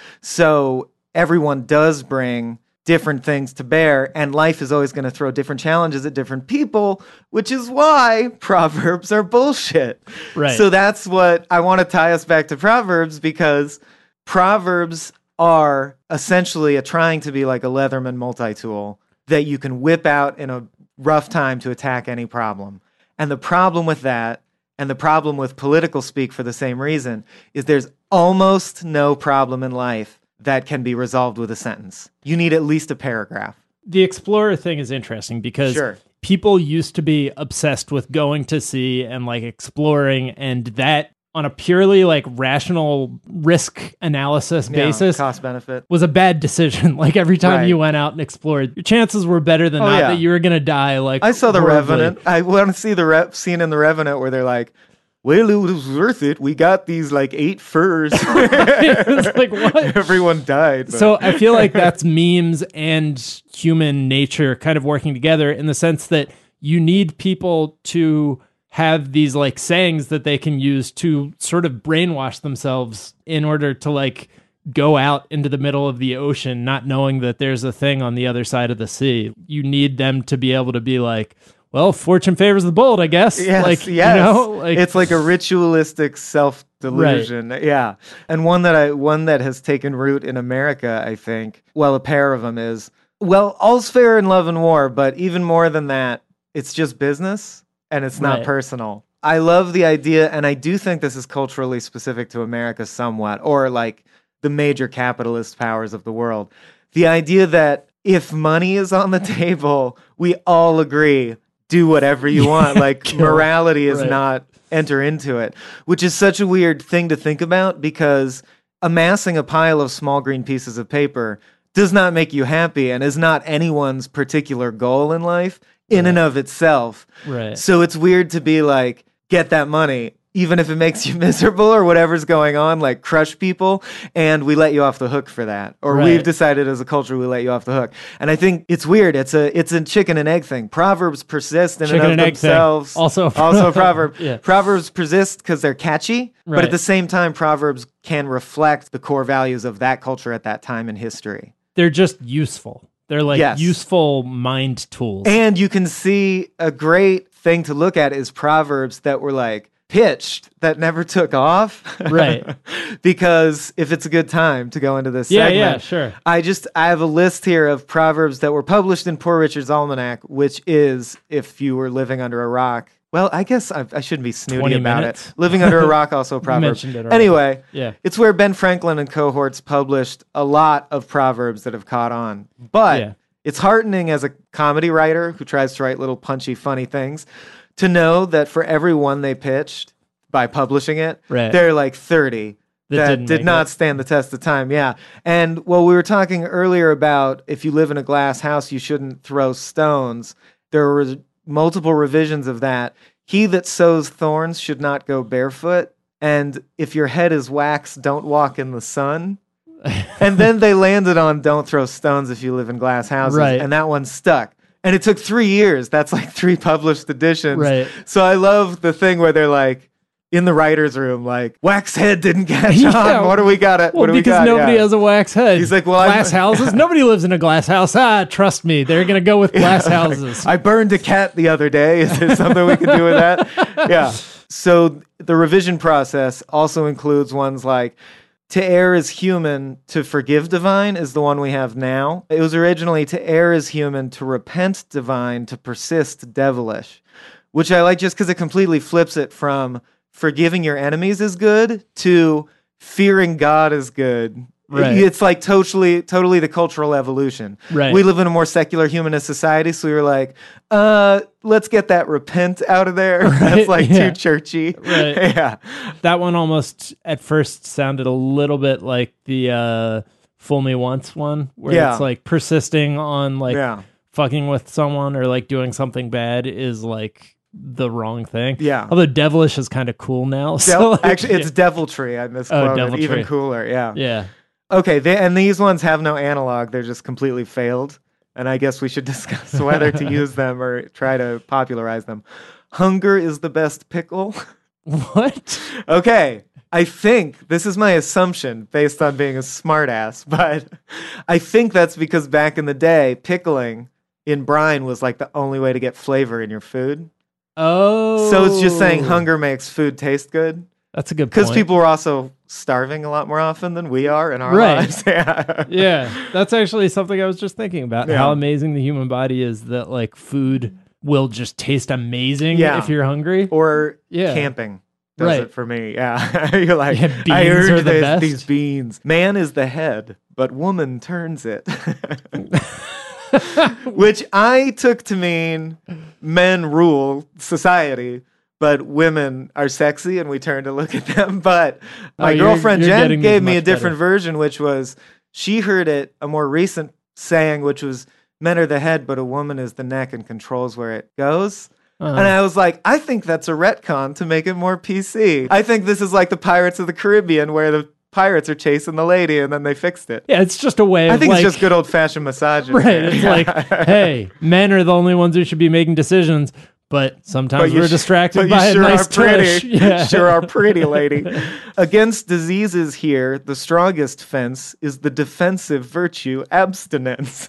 So everyone does bring different things to bear, and life is always going to throw different challenges at different people, which is why Proverbs are bullshit. Right. So that's what I want to tie us back to Proverbs, because Proverbs are essentially a trying to be like a Leatherman multi-tool that you can whip out in a rough time to attack any problem. And the problem with that, and the problem with political speak for the same reason, is there's almost no problem in life that can be resolved with a sentence. You need at least a paragraph. The explorer thing is interesting because Sure. people used to be obsessed with going to sea and like exploring, and that on a purely like rational risk analysis Yeah, basis cost benefit. was a bad decision. Like every time Right. you went out and explored, your chances were better than Oh, not yeah. that you were going to die. Like I saw The horribly. Revenant. I want to see the re- scene in The Revenant where they're like, well, it was worth it. We got these like eight furs. It's like, what? Everyone died. but- So I feel like that's memes and human nature kind of working together in the sense that you need people to have these like sayings that they can use to sort of brainwash themselves in order to like go out into the middle of the ocean, not knowing that there's a thing on the other side of the sea. You need them to be able to be like, well, fortune favors the bold, I guess. Yes, like, yes. You know, like, it's like a ritualistic self delusion. Yeah. And one that I one that has taken root in America, I think. Well, a pair of them is, well, all's fair in love and war, but even more than that, it's just business and it's not Right. personal. I love the idea, and I do think this is culturally specific to America somewhat, or like the major capitalist powers of the world. The idea that if money is on the table, we all agree, do whatever you want. Like Kill. morality is Right. not enter into it, which is such a weird thing to think about, because amassing a pile of small green pieces of paper does not make you happy and is not anyone's particular goal in life in and of itself. Right. So it's weird to be like, get that money, even if it makes you miserable or whatever's going on, like crush people, and we let you off the hook for that. Or Right. we've decided as a culture we let you off the hook. And I think it's weird. It's a it's a chicken and egg thing. Proverbs persist in Chicken and and of egg thing. themselves. Also a also a proverb. Yeah. Proverbs persist because they're catchy, but Right. at the same time, Proverbs can reflect the core values of that culture at that time in history. They're just useful. They're like Yes. useful mind tools. And you can see a great thing to look at is Proverbs that were like pitched that never took off. Right. Because if it's a good time to go into this Yeah, segment. yeah, sure. I just, I have a list here of Proverbs that were published in Poor Richard's Almanac, which is, if you were living under a rock, well, I guess I, I shouldn't be snooty twenty about minutes? it. Living under a rock, also a proverb. mentioned it already. Anyway, Yeah. it's where Ben Franklin and cohorts published a lot of Proverbs that have caught on. But Yeah. it's heartening as a comedy writer who tries to write little punchy, funny things to know that for every one they pitched by publishing it, Right. there are like thirty That that, didn't did make not it. stand the test of time. Yeah. And well, we were talking earlier about if you live in a glass house, you shouldn't throw stones. There were multiple revisions of that. He that sows thorns should not go barefoot. And if your head is wax, don't walk in the sun. And then they landed on don't throw stones if you live in glass houses. Right. And that one stuck. And it took three years. That's like three published editions. Right. So I love the thing where they're like, in the writer's room, like, wax head didn't catch Yeah. on. What do we got? It. Well, what do we because got? nobody Yeah. has a wax head. He's like, well, I'm- glass houses. Nobody lives in a glass house. Ah, trust me, they're gonna go with glass houses. I burned a cat the other day. Is there something we can do with that? Yeah. So the revision process also includes ones like, to err is human, to forgive divine is the one we have now. It was originally to err is human, to repent divine, to persist devilish, which I like just because it completely flips it from forgiving your enemies is good to fearing God is good. Right. It's like totally, totally the cultural evolution. Right. We live in a more secular humanist society, so we were like, uh, let's get that repent out of there. Right, That's like yeah. too churchy. Right. Yeah. That one almost at first sounded a little bit like the uh, Fool Me Once one, where Yeah. it's like persisting on like Yeah. fucking with someone or like doing something bad is like the wrong thing. Yeah. Although devilish is kind of cool now. So Del- like, actually, yeah. it's deviltry. I misquoted. deviltry. Even cooler. Yeah. yeah. Okay. They, and these ones have no analog. They're just completely failed. And I guess we should discuss whether to use them or try to popularize them. Hunger is the best pickle. What? Okay. I think this is my assumption based on being a smartass, but I think that's because back in the day, pickling in brine was like the only way to get flavor in your food. Oh. So it's just saying hunger makes food taste good. That's a good point. Because people were also starving a lot more often than we are in our Right. lives. Yeah. Yeah. That's actually something I was just thinking about. Yeah. How amazing the human body is that like food will just taste amazing Yeah. if you're hungry. Or Yeah. camping does Right. it for me. Yeah. You're like, Yeah, I beans are earned the this- best. these beans. Man is the head, but woman turns it. Which I took to mean men rule society, but women are sexy and we turn to look at them. But my Oh, you're- girlfriend you're Jen getting gave these me a much different better. version, which was she heard it, a more recent saying, which was men are the head, but a woman is the neck and controls where it goes. Uh-huh. And I was like, I think that's a retcon to make it more P C. I think this is like the Pirates of the Caribbean where the pirates are chasing the lady and then they fixed it. Yeah, it's just a way of I think like, it's just good old fashioned misogyny. right. It's like, hey, men are the only ones who should be making decisions, but sometimes But you we're sh- distracted but by you sure a nice are pretty. tush. Yeah. Sure are pretty, lady. Against diseases here, the strongest fence is the defensive virtue abstinence.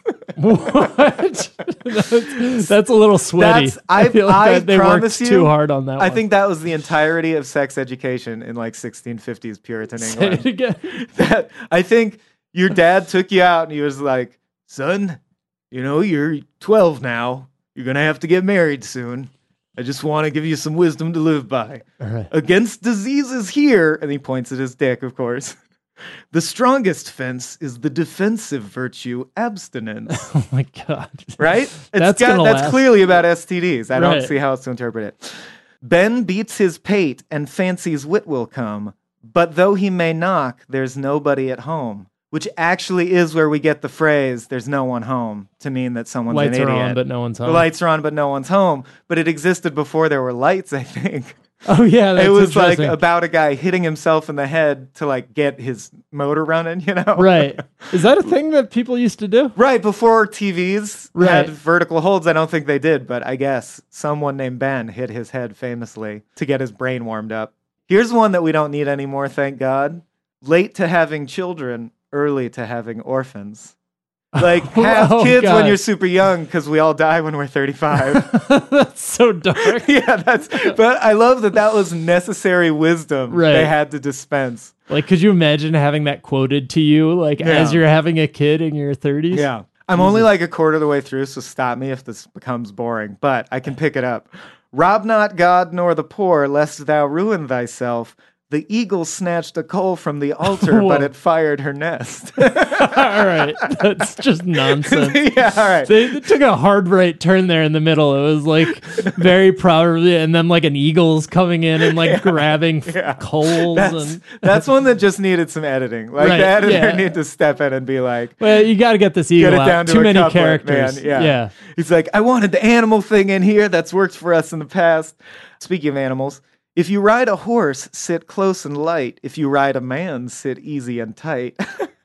What? that's, that's a little sweaty. That's- I- feel like I that they promise worked you, too hard on that I one. think that was the entirety of sex education in like sixteen fifties Puritan Say England. it again. That I think your dad took you out and he was like, son, you know, you're twelve now. You're going to have to get married soon. I just want to give you some wisdom to live by. All right. Against diseases here, and he points at his dick, of course. The strongest fence is the defensive virtue abstinence. Oh my God. Right? It's That's got, gonna that's last. clearly about S T Ds. I don't Right. see how else to interpret it. Ben beats his pate and fancies wit will come, but though he may knock, there's nobody at home. Which actually is where we get the phrase, there's no one home, to mean that someone's Lights an are idiot. on, but no one's home. The lights are on, but no one's home. But it existed before there were lights, I think. Oh yeah, that's it was like interesting. about a guy hitting himself in the head to like get his motor running, you know? Right. Is that a thing that people used to do? Right, before T Vs Right. had vertical holds, I don't think they did, but I guess someone named Ben hit his head famously to get his brain warmed up. Here's one that we don't need anymore, thank God. Late to having children, early to having orphans. Like, have Oh, kids God. when you're super young, because we all die when we're thirty-five. That's so dark. Yeah, that's, but I love that that was necessary wisdom Right. they had to dispense. Like, could you imagine having that quoted to you, like Yeah. as you're having a kid in your thirties? Yeah. I'm only like a quarter of the way through, so stop me if this becomes boring, but I can pick it up. Rob not God nor the poor, lest thou ruin thyself. The eagle snatched a coal from the altar, Whoa. but it fired her nest. All right. That's just nonsense. Yeah, all right. They, they took a hard right turn there in the middle. It was like very probably, and then like an eagle's coming in and like grabbing f- yeah. coals. That's, and that's one that just needed some editing. Like Right, the editor yeah. needed to step in and be like, Well, you got to get this get eagle it out. down to Too a many couplet, characters. man. Yeah. yeah. He's like, I wanted the animal thing in here. That's worked for us in the past. Speaking of animals, if you ride a horse, sit close and light. If you ride a man, sit easy and tight.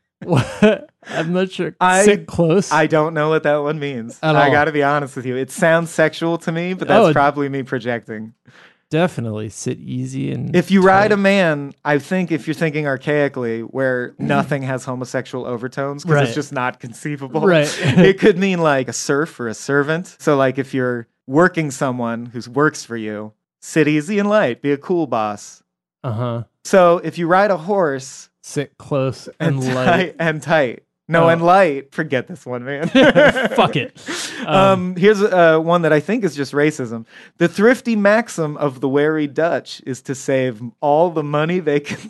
What? I'm not sure. I- Sit close. I don't know what that one means. At I all. got to be honest with you. It sounds sexual to me, but that's Oh, it- probably me projecting. Definitely sit easy and. If you ride tight. a man, I think if you're thinking archaically, where nothing has homosexual overtones, because Right. it's just not conceivable. Right. It could mean like a serf or a servant. So like if you're working someone who works for you, sit easy and light, be a cool boss. Uh huh. So if you ride a horse, Sit close and, and light. tight and tight. No, Oh. and light. Forget this one, man. Fuck it. Um, Um, here's uh, one that I think is just racism. The thrifty maxim of the wary Dutch is to save all the money they can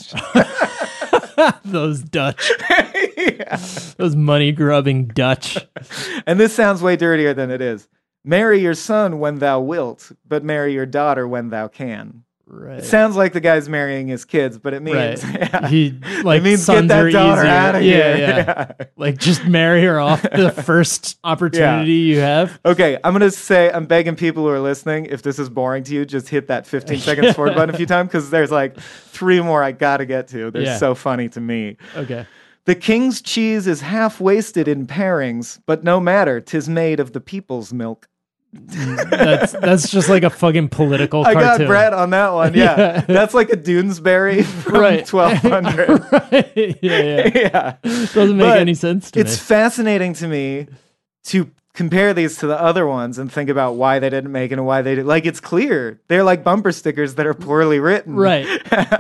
touch. those Dutch, Yeah. those money grubbing Dutch. And this sounds way dirtier than it is. Marry your son when thou wilt, but marry your daughter when thou can. Right. It sounds like the guy's marrying his kids, but it means Right. yeah. He like it means sons get that are daughter easier. out of yeah, here. Yeah, Like just marry her off the first opportunity you have. Okay, I'm gonna say I'm begging people who are listening, if this is boring to you, just hit that fifteen seconds forward button a few times because there's like three more I gotta get to. They're Yeah. so funny to me. Okay. The king's cheese is half wasted in parings, but no matter, 'tis made of the people's milk. That's that's just like a fucking political I cartoon. got Brett on that one. Yeah, Yeah. that's like a Doonesbury from Right. twelve hundred. Right. Yeah, yeah. Yeah, Doesn't make But any sense to it's me. fascinating to me to compare these to the other ones and think about why they didn't make it and why they did. Like, it's clear they're like bumper stickers that are poorly written. Right.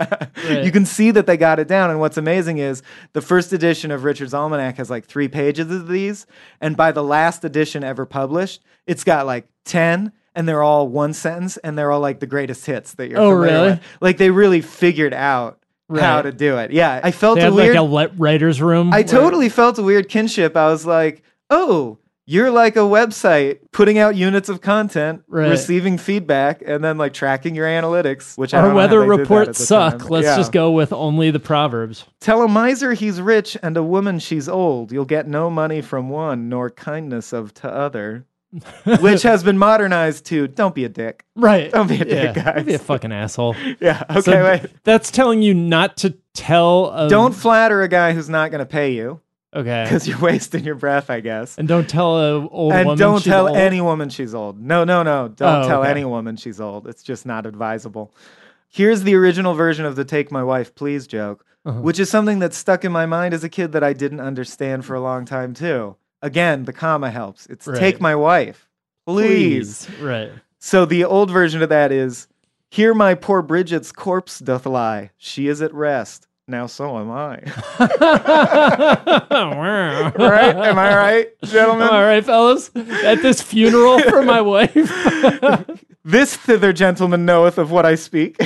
You can see that they got it down. And what's amazing is the first edition of Richard's Almanac has like three pages of these, and by the last edition ever published, it's got like ten. And they're all one sentence, and they're all like the greatest hits that you're Oh, familiar really? with. Like, they really figured out how Right. to do it. Yeah, I felt They a have weird. like a le- writer's room. I where- totally felt a weird kinship. I was like, oh, you're like a website putting out units of content, Right. receiving feedback, and then like tracking your analytics. Which I Our don't know how weather they did that at reports the suck. time. Let's Yeah. just go with only the proverbs. Tell a miser he's rich and a woman she's old. You'll get no money from one, nor kindness of to other. Which has been modernized to don't be a dick. Right. Don't be a dick, yeah. guys. Don't be a fucking asshole. Yeah. Okay. So wait. That's telling you not to tell. A, Don't flatter a guy who's not going to pay you Okay. because you're wasting your breath, I guess. And don't tell a old And woman. don't she's tell old. any woman she's old. No, no, no. Don't Oh, tell okay. any woman she's old. It's just not advisable. Here's the original version of the Take My Wife Please joke, Uh-huh. which is something that stuck in my mind as a kid that I didn't understand for a long time, too. Again, the comma helps. It's Right. Take My Wife Please. Right. So the old version of that is, here my poor Bridget's corpse doth lie. She is at rest. Now so am I. Wow. Right? Am I right, gentlemen? All right, fellas. At this funeral for my wife. This thither gentleman knoweth of what I speak.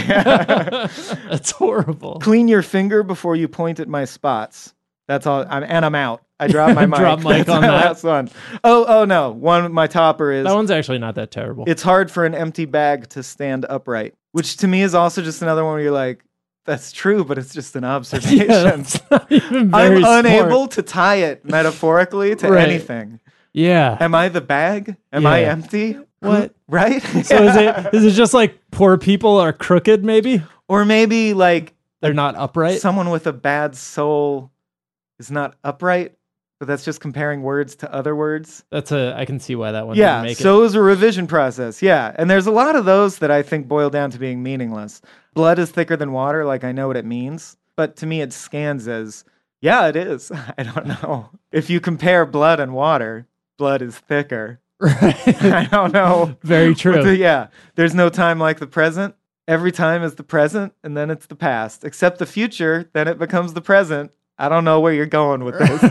That's horrible. Clean your finger before you point at my spots. That's all. I'm, and I'm out. I dropped my mic. Drop mic That's on my that. last one. Oh, oh no. One, my topper is, That one's actually not that terrible. it's hard for an empty bag to stand upright, which to me is also just another one where you're like, that's true, but it's just an observation. Yeah, that's not even I'm very smart. unable to tie it metaphorically to Right. anything. Yeah. Am I the bag? Am I Yeah. empty? What? Right? So is it is it just like poor people are crooked? Maybe Or maybe like they're not upright. someone with a bad soul is not upright, but that's just comparing words to other words. That's a. I can see why that one. Yeah, didn't make so it was a revision process. Yeah, and there's a lot of those that I think boil down to being meaningless. Blood is thicker than water, like I know what it means, but to me it scans as, yeah, it is. I don't know. If you compare blood and water, blood is thicker. it. I don't know. Very true. What the- yeah, there's no time like the present. Every time is the present, and then it's the past. Except the future, then it becomes the present. I don't know where you're going with this.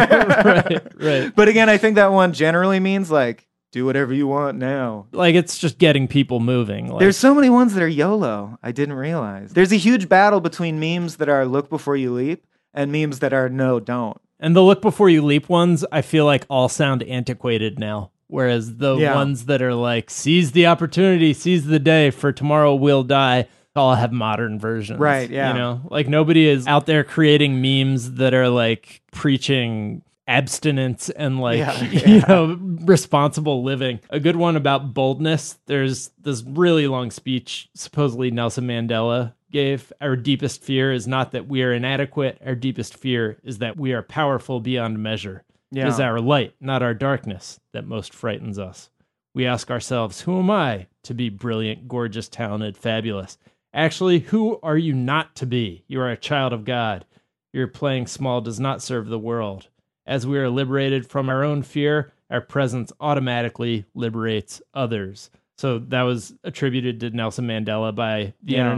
right. Right. But again, I think that one generally means like, do whatever you want now. Like it's just getting people moving. Like, There's so many ones that are YOLO. I didn't realize. There's a huge battle between memes that are look before you leap and memes that are no, don't. and the look before you leap ones, I feel like all sound antiquated now. Whereas the Yeah. ones that are like seize the opportunity, seize the day, for tomorrow we'll die, all have modern versions. Right, yeah. You know, like nobody is out there creating memes that are like preaching abstinence and like, Yeah, you yeah. know, responsible living. A good one about boldness. There's this really long speech supposedly Nelson Mandela gave. Our deepest fear is not that we are inadequate. Our deepest fear is that we are powerful beyond measure. It is Yeah. our light, not our darkness, that most frightens us. We ask ourselves, who am I to be brilliant, gorgeous, talented, fabulous? Actually, who are you not to be? You are a child of God. Your playing small does not serve the world. As we are liberated from our own fear, our presence automatically liberates others. So that was attributed to Nelson Mandela by the Yeah. internet.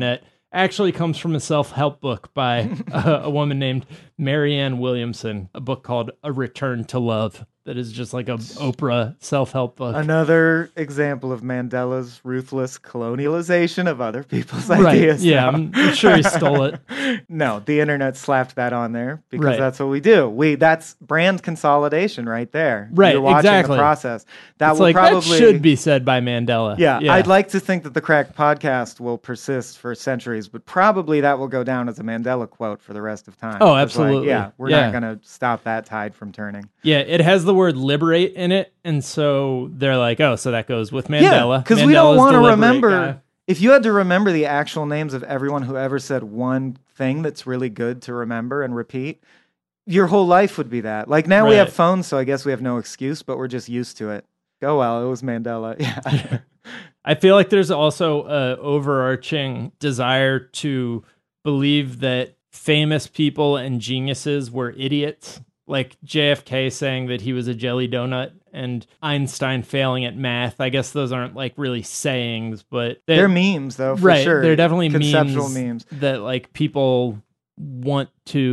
actually comes from a self-help book by a, a woman named Marianne Williamson, a book called A Return to Love. That is just like a Oprah self-help book. Another example of Mandela's ruthless colonialization of other people's Right. ideas. Yeah, No. I'm, I'm sure he stole it. No, the internet slapped that on there because Right. that's what we do. We that's brand consolidation right there. Right, You're watching exactly. the process. That It's will like, probably that should be said by Mandela. Yeah, I'd like to think that the Crack podcast will persist for centuries, but probably that will go down as a Mandela quote for the rest of time. Oh, It's like, absolutely. yeah, we're Yeah. not going to stop that tide from turning. Yeah, it has the word liberate in it, and so they're like, oh, so that goes with Mandela. Yeah, because we don't Mandela's want the to liberate remember. guy. If you had to remember the actual names of everyone who ever said one thing that's really good to remember and repeat, your whole life would be that. Like now we Right. have phones, so I guess we have no excuse, but we're just used to it. Oh well, it was Mandela. Yeah. I feel like there's also a overarching desire to believe that famous people and geniuses were idiots. Like J F K saying that he was a jelly donut and Einstein failing at math. I guess those aren't like really sayings, but they- They're memes though, for right, sure. they're definitely conceptual memes, memes. that like people want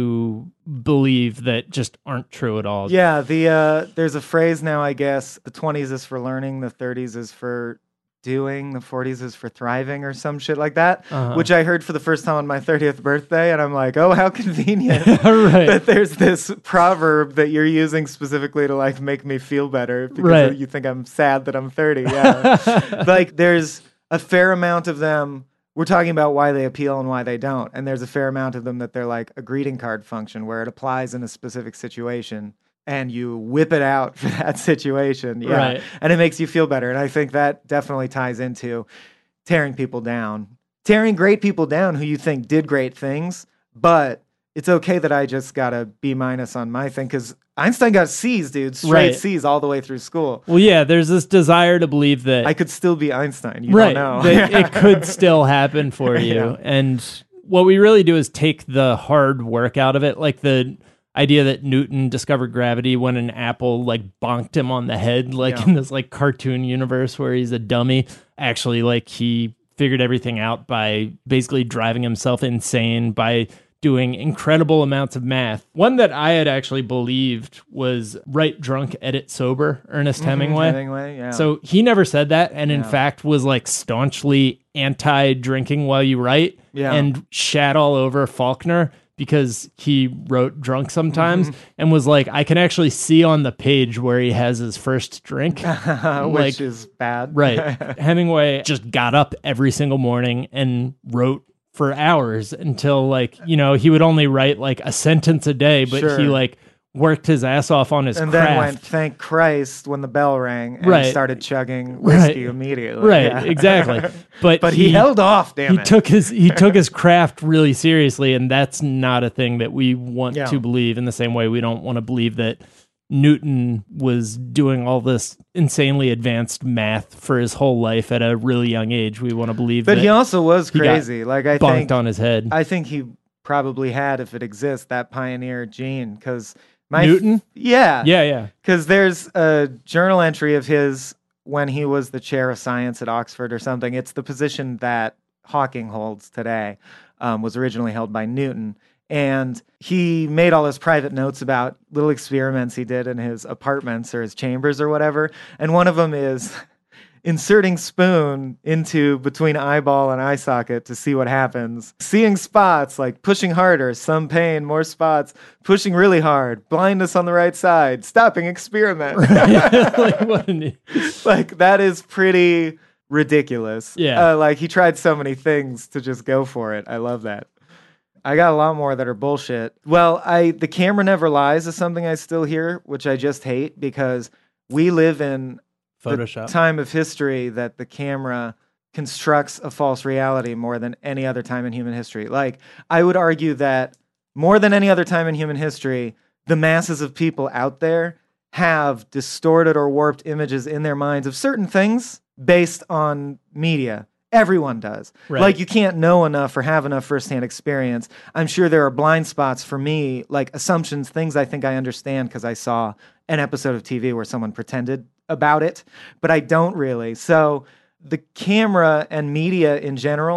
to believe that just aren't true at all. Yeah, the uh, there's a phrase now, I guess. The twenties is for learning, the thirties is for doing, the forties is for thriving or some shit like that, Uh-huh. which I heard for the first time on my thirtieth birthday. And I'm like, oh, how convenient Right. that there's this proverb that you're using specifically to like make me feel better because Right. you think I'm sad that I'm thirty. Yeah. Like there's a fair amount of them. We're talking about why they appeal and why they don't. And there's a fair amount of them that they're like a greeting card function where it applies in a specific situation and you whip it out for that situation. Yeah. Right. And it makes you feel better. And I think that definitely ties into tearing people down, tearing great people down who you think did great things, but it's okay that I just got a B minus on my thing because Einstein got C's, dude, straight Right. C's all the way through school. Well, yeah, there's this desire to believe that I could still be Einstein. You right, don't know. that it could still happen for you. Yeah. And what we really do is take the hard work out of it, like the idea that Newton discovered gravity when an apple like bonked him on the head, like Yeah. in this like cartoon universe where he's a dummy. Actually, like he figured everything out by basically driving himself insane by doing incredible amounts of math. One that I had actually believed was write drunk, edit sober, Ernest Hemingway. Hemingway, yeah. So he never said that, and in Yeah. fact was like staunchly anti-drinking while you write, Yeah. and shat all over Faulkner because he wrote drunk sometimes, Mm-hmm. and was like, I can actually see on the page where he has his first drink. which like- is bad. Right. Hemingway just got up every single morning and wrote for hours until like, you know, he would only write like a sentence a day, but Sure. he like worked his ass off on his And craft. then went, thank Christ, when the bell rang and Right. started chugging whiskey Right. immediately. Right, Yeah. exactly. But, But he, held off, damn he it. took his he took his craft really seriously, and that's not a thing that we want Yeah. to believe. In the same way, we don't want to believe that Newton was doing all this insanely advanced math for his whole life at a really young age. We want to believe But that he also was he got crazy. Like I bonked think on his head. I think he probably had, if it exists, that pioneer gene. Because my Newton? yeah, yeah, yeah. Because there's a journal entry of his when he was the chair of science at Oxford or something. It's the position that Hawking holds today. Um, was originally held by Newton. And he made all his private notes about little experiments he did in his apartments or his chambers or whatever. And one of them is inserting spoon into between eyeball and eye socket to see what happens. Seeing spots, like pushing harder, some pain, more spots, pushing really hard, blindness on the right side, stopping experiment. like, what an, Like, that is pretty ridiculous. Yeah. Uh, like, he tried so many things to just go for it. I love that. I got a lot more that are bullshit. Well, I the camera never lies is something I still hear, which I just hate because we live in Photoshop. the time of history that the camera constructs a false reality more than any other time in human history. Like, I would argue that more than any other time in human history, the masses of people out there have distorted or warped images in their minds of certain things based on media. Everyone does. Right. Like, you can't know enough or have enough firsthand experience. I'm sure there are blind spots for me, like assumptions, things I think I understand because I saw an episode of T V where someone pretended about it, but I don't really. So the camera and media in general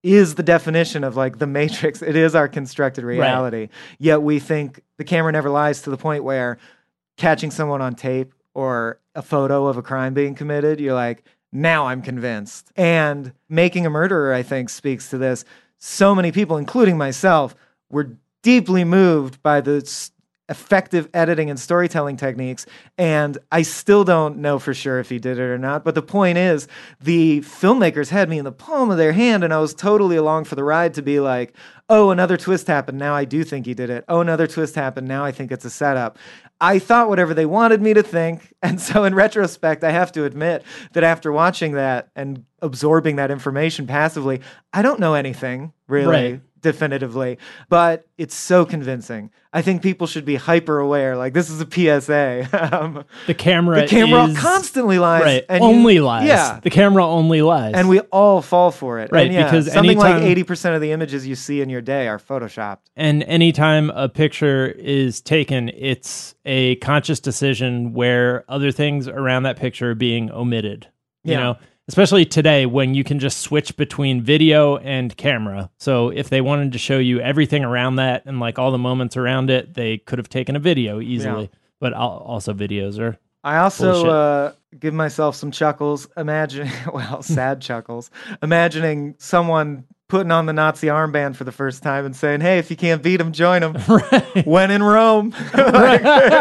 is the definition of like the Matrix. It is our constructed reality. Right. Yet we think the camera never lies, to the point where catching someone on tape or a photo of a crime being committed, you're like, now I'm convinced. And Making a Murderer, I think, speaks to this. So many people, including myself, were deeply moved by the s- effective editing and storytelling techniques. And I still don't know for sure if he did it or not. But the point is, the filmmakers had me in the palm of their hand, and I was totally along for the ride to be like, oh, another twist happened. Now I do think he did it. Oh, another twist happened. Now I think it's a setup. I thought whatever they wanted me to think. And so in retrospect, I have to admit that after watching that and absorbing that information passively, I don't know anything really. Right. Definitively, but it's so convincing. I think people should be hyper aware. Like, this is a P S A. um, The camera the camera is... constantly lies. Right, and only you- lies. Yeah. The camera only lies. And we all fall for it. Right, And yeah, because something like anytime- eighty percent of the images you see in your day are photoshopped. And anytime a picture is taken, it's a conscious decision where other things around that picture are being omitted. You Yeah. know, especially today when you can just switch between video and camera. So if they wanted to show you everything around that and like all the moments around it, they could have taken a video easily. Yeah. But al- also videos are... I also Bullshit. uh, give myself some chuckles, imagine, well, sad chuckles, imagining someone putting on the Nazi armband for the first time and saying, hey, if you can't beat him, join him. Right. When in Rome. Like,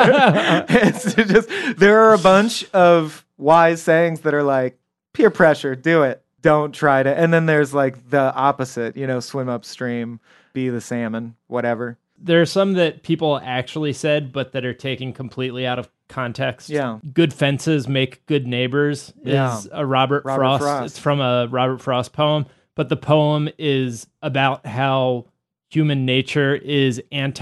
it's just, there are a bunch of wise sayings that are like, peer pressure, do it. Don't try to. And then there's like the opposite, you know, swim upstream, be the salmon, whatever. There are some that people actually said, but that are taken completely out of context. Yeah. Good fences make good neighbors is Yeah. a Robert, Robert Frost. Frost. It's from a Robert Frost poem, but the poem is about how human nature is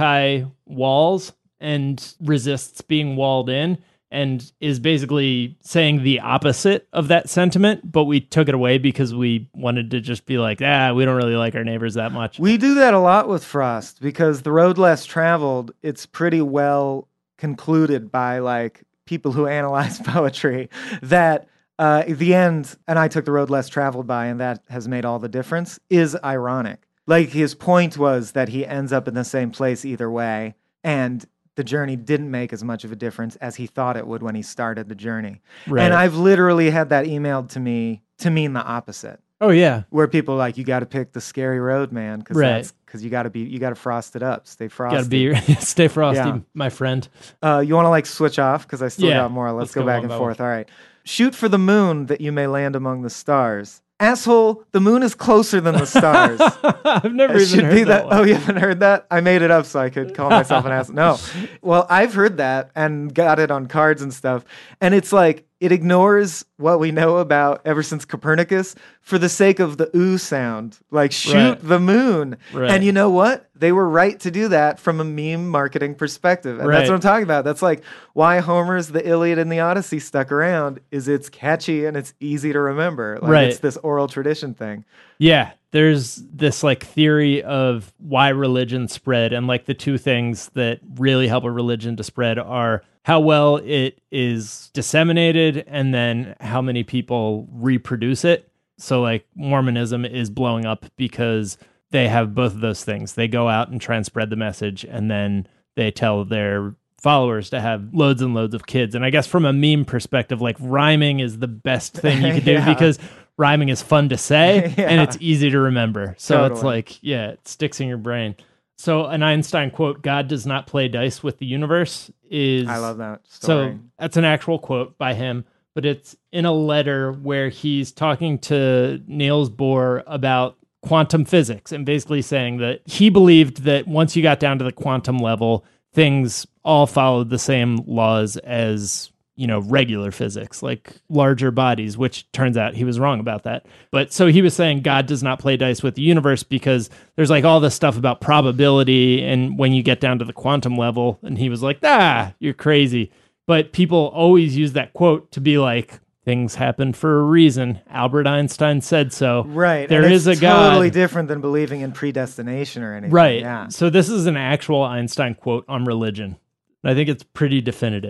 anti-walls and resists being walled in, and is basically saying the opposite of that sentiment, but we took it away because we wanted to just be like, ah, we don't really like our neighbors that much. We do that a lot with Frost because the road less traveled, it's pretty well concluded by like people who analyze poetry that uh, the end, and I took the road less traveled by, and that has made all the difference, is ironic. Like, his point was that he ends up in the same place either way, and the journey didn't make as much of a difference as he thought it would when he started the journey. Right. And I've literally had that emailed to me to mean the opposite. Oh, yeah. Where people are like, you got to pick the scary road, man, because Right. that's because you got to be, you got to frost it up, stay frosty. Gotta be, stay frosty, Yeah. my friend. Uh, you want to like switch off because I still Yeah. got more. Let's, Let's go, go back one and by forth. All right. Shoot for the moon that you may land among the stars. Asshole, the moon is closer than the stars. I've never It even should heard be that. that. Oh, one. you haven't heard that? I made it up so I could call myself an asshole. No. Well, I've heard that and got it on cards and stuff. And it's like, it ignores what we know about ever since Copernicus for the sake of the ooh sound. Like, shoot Right. the moon. Right. And you know what? They were right to do that from a meme marketing perspective. And Right. that's what I'm talking about. That's like why Homer's The Iliad and the Odyssey stuck around, is it's catchy and it's easy to remember. Like, Right. it's this oral tradition thing. Yeah, there's this like theory of why religion spread, and like the two things that really help a religion to spread are how well it is disseminated and then how many people reproduce it. So like Mormonism is blowing up because they have both of those things. They go out and try and spread the message, and then they tell their followers to have loads and loads of kids. And I guess from a meme perspective, like rhyming is the best thing you could do Yeah. because rhyming is fun to say Yeah. and it's easy to remember. So it's Totally. like, yeah, it sticks in your brain. So an Einstein quote, God does not play dice with the universe, is... I love that story. So that's an actual quote by him, but it's in a letter where he's talking to Niels Bohr about quantum physics and basically saying that he believed that once you got down to the quantum level, things all followed the same laws as, you know, regular physics, like larger bodies, which turns out he was wrong about that. But so he was saying God does not play dice with the universe because there's like all this stuff about probability and when you get down to the quantum level, and he was like, ah, you're crazy. But people always use that quote to be like, things happen for a reason. Albert Einstein said so. Right. There and is it's a God. totally different than believing in predestination or anything. Right. Yeah. So this is an actual Einstein quote on religion. I think it's pretty definitive. Quote,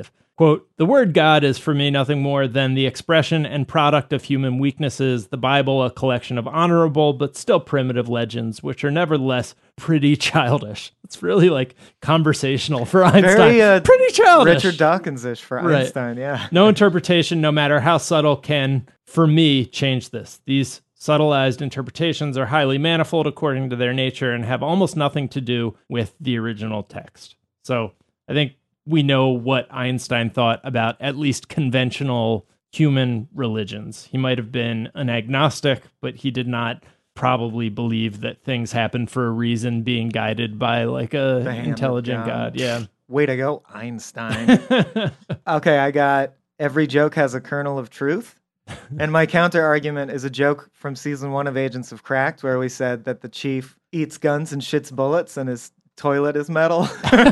Quote, "The word God is for me nothing more than the expression and product of human weaknesses, the Bible a collection of honorable but still primitive legends, which are nevertheless pretty childish." It's really like conversational for Einstein. Very uh, pretty childish. Richard Dawkins-ish for Right. Einstein, yeah. No interpretation, no matter how subtle, can, for me, change this. These subtilized interpretations are highly manifold according to their nature and have almost nothing to do with the original text. So I think we know what Einstein thought about at least conventional human religions. He might have been an agnostic, but he did not probably believe that things happen for a reason, being guided by like a The hand of intelligent God. God. Yeah. Way to go, Einstein. Okay, I got every joke has a kernel of truth. And my counter argument is a joke from season one of Agents of Cracked, where we said that the chief eats guns and shits bullets and his toilet is metal.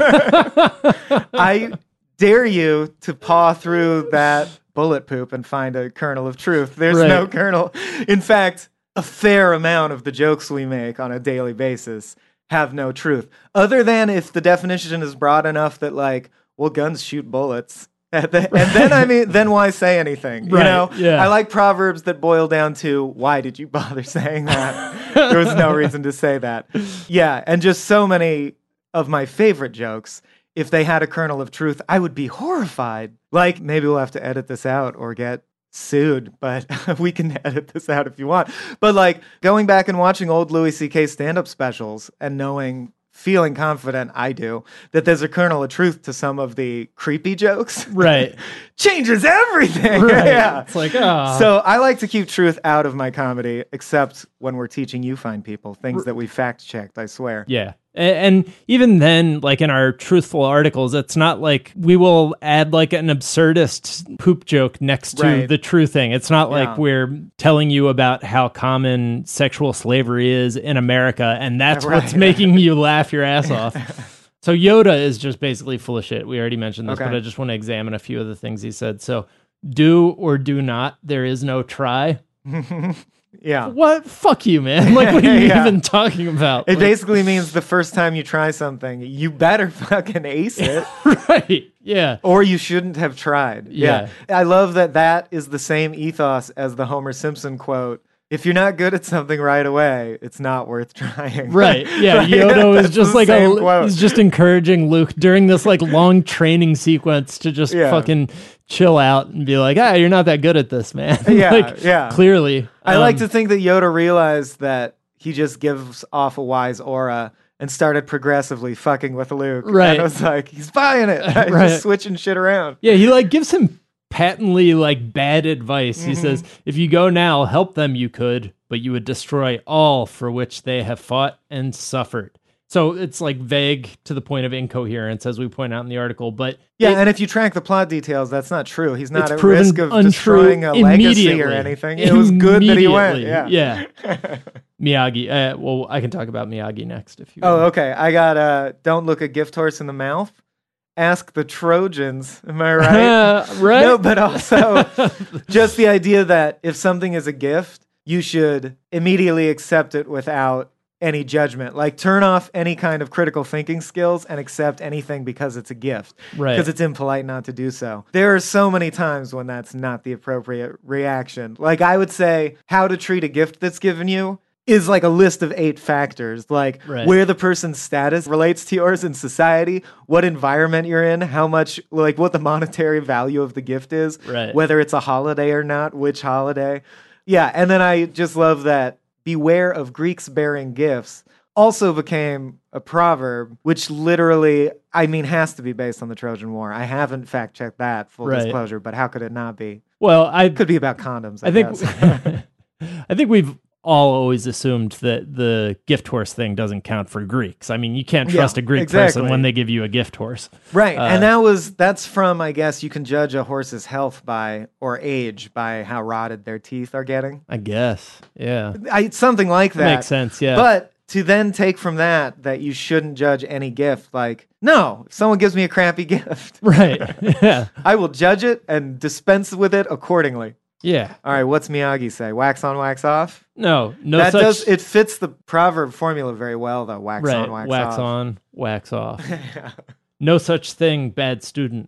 I dare you to paw through that bullet poop and find a kernel of truth. There's Right. no kernel. In fact, a fair amount of the jokes we make on a daily basis have no truth. Other than if the definition is broad enough that, like, well, guns shoot bullets. And then, and then I mean, then why say anything? You Right, know, yeah. I like proverbs that boil down to why did you bother saying that? There was no reason to say that. Yeah, and just so many of my favorite jokes. If they had a kernel of truth, I would be horrified. Like, maybe we'll have to edit this out or get sued, but we can edit this out if you want. But like going back and watching old Louis C K stand-up specials and knowing, feeling confident, I do, that there's a kernel of truth to some of the creepy jokes. Right. Changes everything. Right. Yeah. It's like, ah. So I like to keep truth out of my comedy, except when we're teaching you fine people, things that we fact-checked, I swear. Yeah. A- And even then, like in our truthful articles, it's not like we will add like an absurdist poop joke next to Right. the true thing. It's not like Yeah. we're telling you about how common sexual slavery is in America, and that's Right. what's making you laugh your ass off. So Yoda is just basically full of shit. We already mentioned this, Okay. but I just want to examine a few of the things he said. So do or do not, there is no try. Yeah. What? Fuck you, man. Like, what are you Yeah. even talking about? It Like- basically means the first time you try something, you better fucking ace it, Right. Yeah. or you shouldn't have tried. Yeah. I love that that is the same ethos as the Homer Simpson quote. If you're not good at something right away, it's not worth trying. Right. Yeah. Right? Yoda is That's just the like same a, quote. he's just encouraging Luke during this like long training sequence to just Yeah. fucking chill out and be like, ah, you're not that good at this, man. Yeah, like, yeah. Clearly. I like Um, to think that Yoda realized that he just gives off a wise aura and started progressively fucking with Luke. Right. And I was like, he's buying it. He's Right. just switching shit around. Yeah, he like gives him patently like bad advice. He Mm-hmm. says, if you go now, help them you could, but you would destroy all for which they have fought and suffered. So it's like vague to the point of incoherence, as we point out in the article. But Yeah, it- and if you track the plot details, that's not true. He's not it's at proven risk of untrue destroying a legacy or immediately. anything. It was good that he went. Immediately. Yeah. Yeah. Miyagi. Uh, well, I can talk about Miyagi next if you Oh, want. okay. I got uh don't look a gift horse in the mouth. Ask the Trojans. Am I right? Uh, right? No, but also just the idea that if something is a gift, you should immediately accept it without any judgment. Like turn off any kind of critical thinking skills and accept anything because it's a gift. Right. Because it's impolite not to do so. There are so many times when that's not the appropriate reaction. Like I would say how to treat a gift that's given you is like a list of eight factors, like Right. where the person's status relates to yours in society, what environment you're in, how much, like what the monetary value of the gift is, Right. whether it's a holiday or not, which holiday. Yeah, and then I just love that beware of Greeks bearing gifts also became a proverb, which literally, I mean, has to be based on the Trojan War. I haven't fact checked that, full Right. disclosure, but how could it not be? Well, I Could be about condoms, I, I think guess. I think we've all always assumed that the gift horse thing doesn't count for Greeks. I mean, you can't trust Yeah, a Greek exactly. person when they give you a gift horse. Right. Uh, and that was that's from, I guess you can judge a horse's health by or age by how rotted their teeth are getting. I guess. Yeah. I something like that. Makes sense, yeah. But to then take from that that you shouldn't judge any gift, like, no, if someone gives me a crappy gift, Right. Yeah. I will judge it and dispense with it accordingly. Yeah. All right, what's Miyagi say? Wax on, wax off? No, no that such does it fits the proverb formula very well though. Wax right. on, wax, wax off. on, wax off. No such thing, bad student.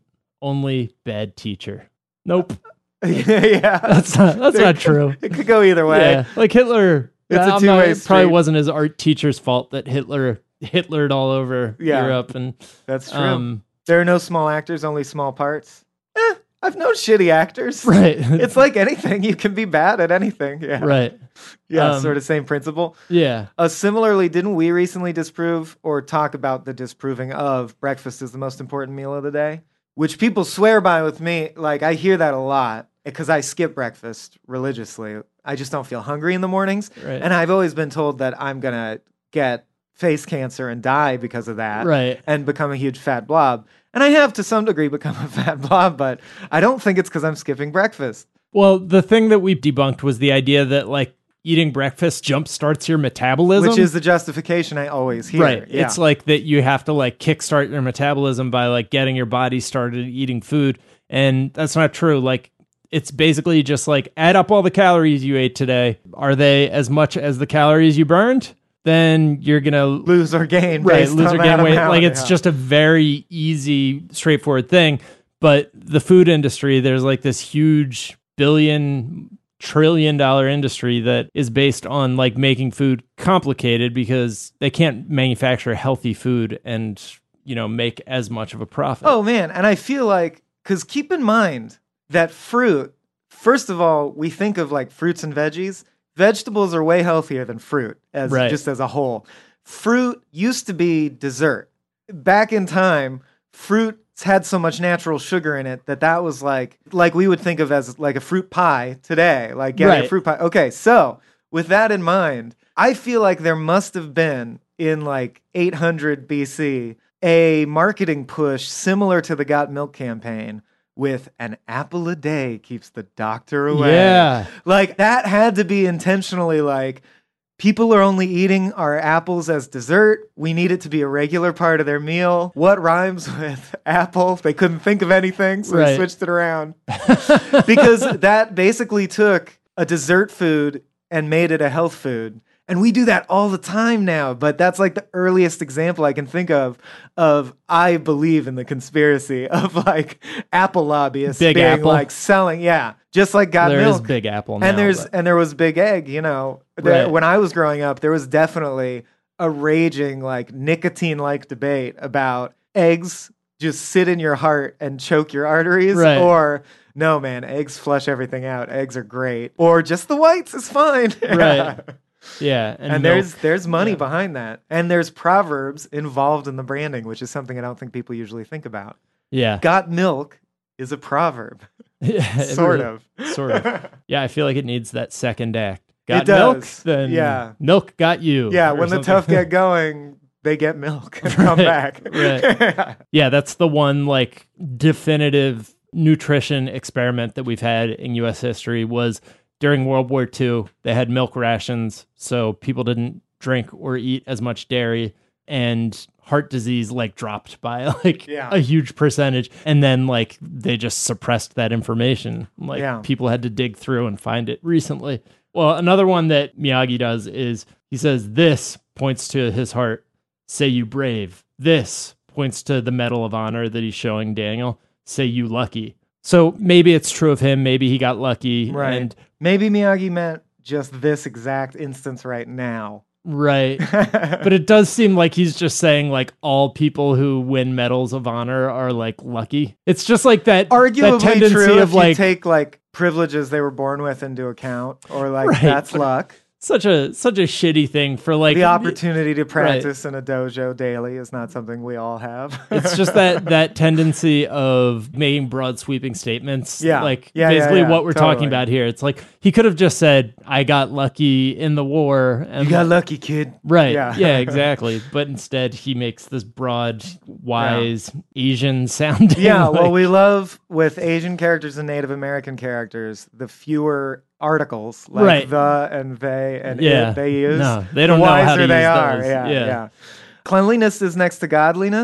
only bad teacher. Nope. yeah. That's not that's There- not true. It could go either way. Yeah. Like Hitler, It's a I'm two-way not- it probably street. wasn't his art teacher's fault that Hitler Hitlered all over Yeah. Europe and That's true. um There are no small actors, only small parts. Eh, I've known shitty actors. right. It's like anything. You can be bad at anything. Yeah. right. Yeah, Um, sort of same principle. Yeah. Uh, similarly, didn't we recently disprove or talk about the disproving of breakfast is the most important meal of the day? Which people swear by with me. Like, I hear that a lot because I skip breakfast religiously. I just don't feel hungry in the mornings. Right. And I've always been told that I'm going to get face cancer and die because of that. Right. And become a huge fat blob. And I have to some degree become a fat blob, but I don't think it's because I'm skipping breakfast. Well, the thing that we debunked was the idea that like eating breakfast jump starts your metabolism. Which is the justification I always hear. right. Yeah. It's like that you have to like kickstart your metabolism by like getting your body started eating food. And that's not true. Like it's basically just like add up all the calories you ate today. Are they as much as the calories you burned? Then you're going to lose or gain. right, based lose on or that gain weight. amount, Like it's yeah. just a very easy, straightforward thing. But the food industry, there's like this huge billion, trillion dollar industry that is based on like making food complicated because they can't manufacture healthy food and, you know, make as much of a profit. Oh, man. And I feel like, because keep in mind that fruit, first of all, we think of like fruits and veggies. Vegetables are way healthier than fruit, as Right. just as a whole. Fruit used to be dessert. Back in time, fruit had so much natural sugar in it that that was like like we would think of as like a fruit pie today, like getting a Right. fruit pie. Okay, so with that in mind, I feel like there must have been in like eight hundred B C a marketing push similar to the Got Milk campaign with an apple a day keeps the doctor away. Yeah. Like that had to be intentionally like people are only eating our apples as dessert. We need it to be a regular part of their meal. What rhymes with apple? They couldn't think of anything, so Right. they switched it around. Because that basically took a dessert food and made it a health food. And we do that all the time now, but that's like the earliest example I can think of of I believe in the conspiracy of like Apple lobbyists Big being Apple. like selling, yeah, just like Got There is Milk. Big Apple now. And there's but- and there was Big Egg, you know. There- Right. When I was growing up, there was definitely a raging like nicotine-like debate about eggs just sit in your heart and choke your arteries, Right. or no, man, eggs flush everything out. Eggs are great, or just the whites is fine. Right. yeah. And, And, there's milk. there's money Yeah. behind that, and there's proverbs involved in the branding, which is something I don't think people usually think about. yeah. Got milk is a proverb, Yeah, it sort really- of. Sort of. Yeah, I feel like it needs that second act. Got It milk? does. Then Yeah. milk got you. Yeah, or when the something. tough get going, they get milk and come Right, back. right. Yeah, that's the one like definitive nutrition experiment that we've had in U S history was during World War Two. They had milk rations, so people didn't drink or eat as much dairy, and heart disease like dropped by like Yeah. a huge percentage. And then like they just suppressed that information. Like Yeah. people had to dig through and find it recently. Well, another one that Miyagi does is he says, "This points to his heart. Say you brave. This points to the Medal of Honor that he's showing Daniel. Say you lucky." So maybe it's true of him. Maybe he got lucky. Right. And Maybe Miyagi meant just this exact instance right now. right. But it does seem like he's just saying like all people who win medals of honor are like lucky. It's just like that, that Arguably tendency true of if like you take like privileges they were born with into account, or like Right, that's but- luck. such a such a shitty thing for like The opportunity to practice in a dojo daily is not something we all have. It's just that that tendency of making broad sweeping statements. Yeah. Like Yeah, yeah, basically yeah, what we're totally. talking about here. It's like he could have just said, "I got lucky in the war." And You got lucky, kid. right. Yeah. Yeah. exactly. But instead he makes this broad, wise Asian sounding. Yeah, like- well, we love with Asian characters and Native American characters the fewer articles like Right. the and they and Yeah. it they use. No, they don't the know wiser how to they use are. those. Yeah, Yeah. yeah. Cleanliness is next to godliness.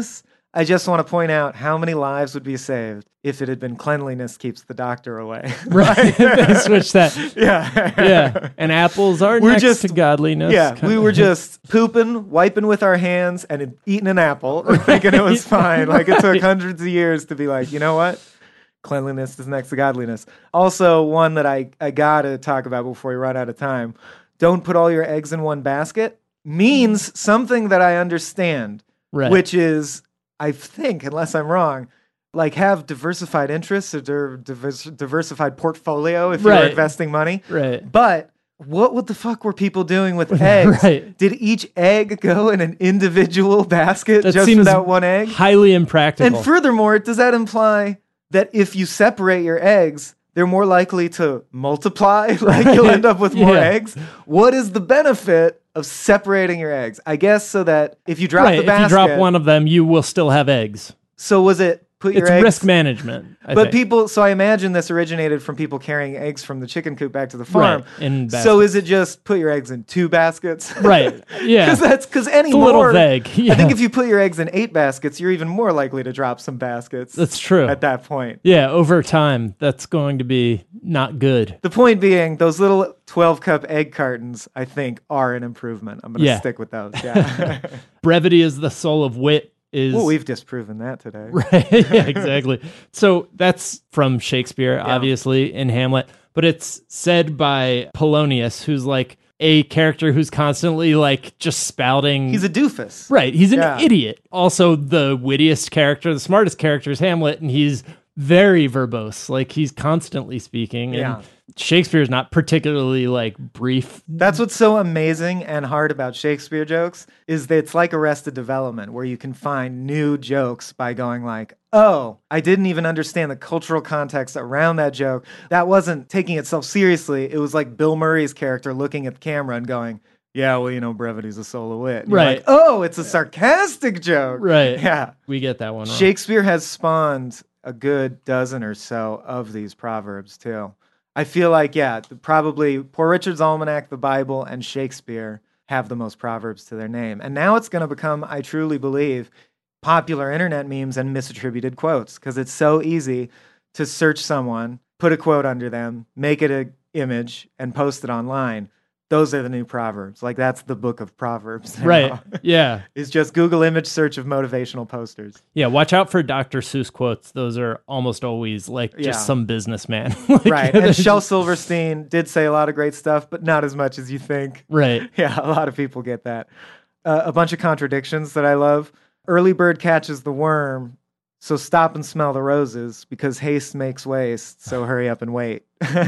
I just want to point out how many lives would be saved if it had been cleanliness keeps the doctor away. Right. They switched that. Yeah. Yeah. And apples are We're next just- to godliness. Yeah, Kinda. we were just pooping, wiping with our hands, and eating an apple, thinking it was fine. Like it took hundreds of years to be like, you know what? Cleanliness is next to godliness. Also, one that I, I gotta talk about before we run out of time. Don't put all your eggs in one basket means something that I understand, Right. which is, I think, unless I'm wrong, like have diversified interests or diver- divers- diversified portfolio if you're Right. investing money. Right. But what what the fuck were people doing with eggs? Right. Did each egg go in an individual basket That just seems without one egg? highly impractical. And furthermore, does that imply that if you separate your eggs, they're more likely to multiply? Like you'll end up with more Yeah. eggs? What is the benefit of separating your eggs? I guess so that if you drop right. the basket... If you drop one of them, you will still have eggs. So was it put your It's eggs... risk management. I But think. people, so I imagine this originated from people carrying eggs from the chicken coop back to the farm. Right, in So baskets. is it just put your eggs in two baskets? Right. Yeah. Because that's because any It's a little more- vague. I Yeah. think if you put your eggs in eight baskets, you're even more likely to drop some baskets. That's true. At that point. Yeah, over time, that's going to be not good. The point being, those little twelve cup egg cartons, I think, are an improvement. I'm going to Yeah. stick with those. Yeah. Brevity is the soul of wit. Is Well, we've disproven that today. Right. Yeah, exactly. So that's from Shakespeare, obviously, in Hamlet, but it's said by Polonius, who's like a character who's constantly like just spouting. He's a doofus. Right. He's an Yeah. idiot. Also, the wittiest character, the smartest character is Hamlet, and he's very verbose. Like he's constantly speaking. And Yeah. Shakespeare's not particularly like brief. That's what's so amazing and hard about Shakespeare jokes is that it's like Arrested Development, where you can find new jokes by going like, oh, I didn't even understand the cultural context around that joke. That wasn't taking itself seriously. It was like Bill Murray's character looking at the camera and going, yeah, well, you know, brevity's a soul of wit. And you're Right. like, oh, it's a sarcastic joke. Right. Yeah. We get that one wrong. Shakespeare has spawned a good dozen or so of these proverbs too. I feel like, yeah, probably Poor Richard's Almanac, the Bible, and Shakespeare have the most proverbs to their name. And now it's going to become, I truly believe, popular internet memes and misattributed quotes, because it's so easy to search someone, put a quote under them, make it an image, and post it online. Those are the new proverbs. Like, that's the book of proverbs now. Right. Yeah. It's just Google image search of motivational posters. Yeah. Watch out for Doctor Seuss quotes. Those are almost always like just Yeah. some businessman. Like, Right. they're And Shel just- Silverstein did say a lot of great stuff, but not as much as you think. Right. Yeah, a lot of people get that. Uh, a bunch of contradictions that I love. Early bird catches the worm, so stop and smell the roses, because haste makes waste, so hurry up and wait.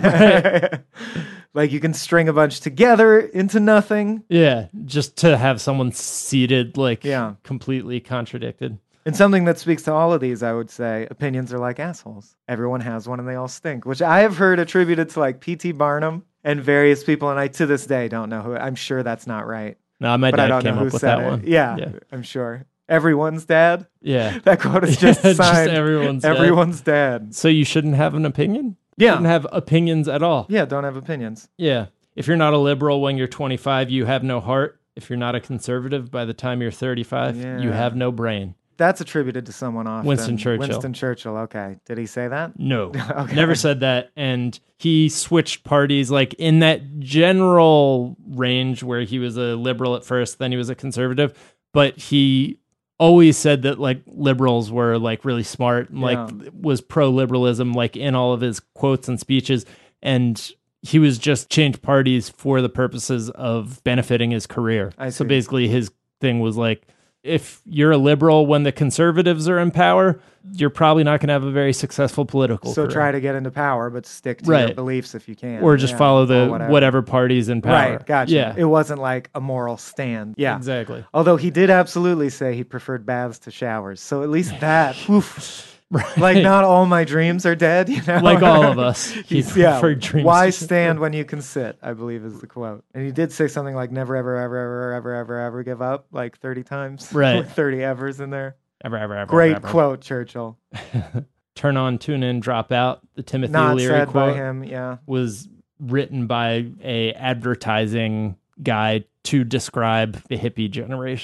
Like you can string a bunch together into nothing. Yeah. Just to have someone seated, like Yeah. completely contradicted. And something that speaks to all of these, I would say, opinions are like assholes. Everyone has one and they all stink, which I have heard attributed to like P T Barnum and various people, and I to this day don't know who. I'm sure that's not right. No, my But I dad don't came know who up with said that it. one. Yeah, Yeah. I'm sure. Everyone's dad. Yeah. That quote is just Just signed. everyone's dad. everyone's dad. So you shouldn't have an opinion? Yeah. Shouldn't have opinions at all. Yeah, don't have opinions. Yeah. If you're not a liberal when you're twenty-five, you have no heart. If you're not a conservative by the time you're thirty-five, you Yeah. have no brain. That's attributed to someone often. Winston Churchill. Winston Churchill. Okay. Did he say that? No, Okay. never said that. And he switched parties like in that general range where he was a liberal at first, then he was a conservative. But he always said that like liberals were like really smart, and, like Yeah. was pro-liberalism, like in all of his quotes and speeches. And he was just changed parties for the purposes of benefiting his career. I So see. basically his thing was like, if you're a liberal when the conservatives are in power, you're probably not going to have a very successful political So career. try to get into power, but stick to your Right. beliefs if you can. Or just Yeah, follow the or whatever. whatever. party's in power. Right, gotcha. Yeah, It wasn't like a moral stand. Yeah. exactly. Although he did absolutely say he preferred baths to showers. So at least that, oof, Right. like not all my dreams are dead, you know? Like all of us. He He's- yeah, preferred dreams. why to- stand when you can sit, I believe is the quote. And he did say something like never, ever, ever, ever, ever, ever, ever give up, like thirty times. Right. With thirty evers in there. Ever, ever, ever, Great ever. quote, Churchill. Turn on, tune in, drop out. The Timothy Not Leary said by quote him, yeah. was written by a advertising guy to describe the hippie generation.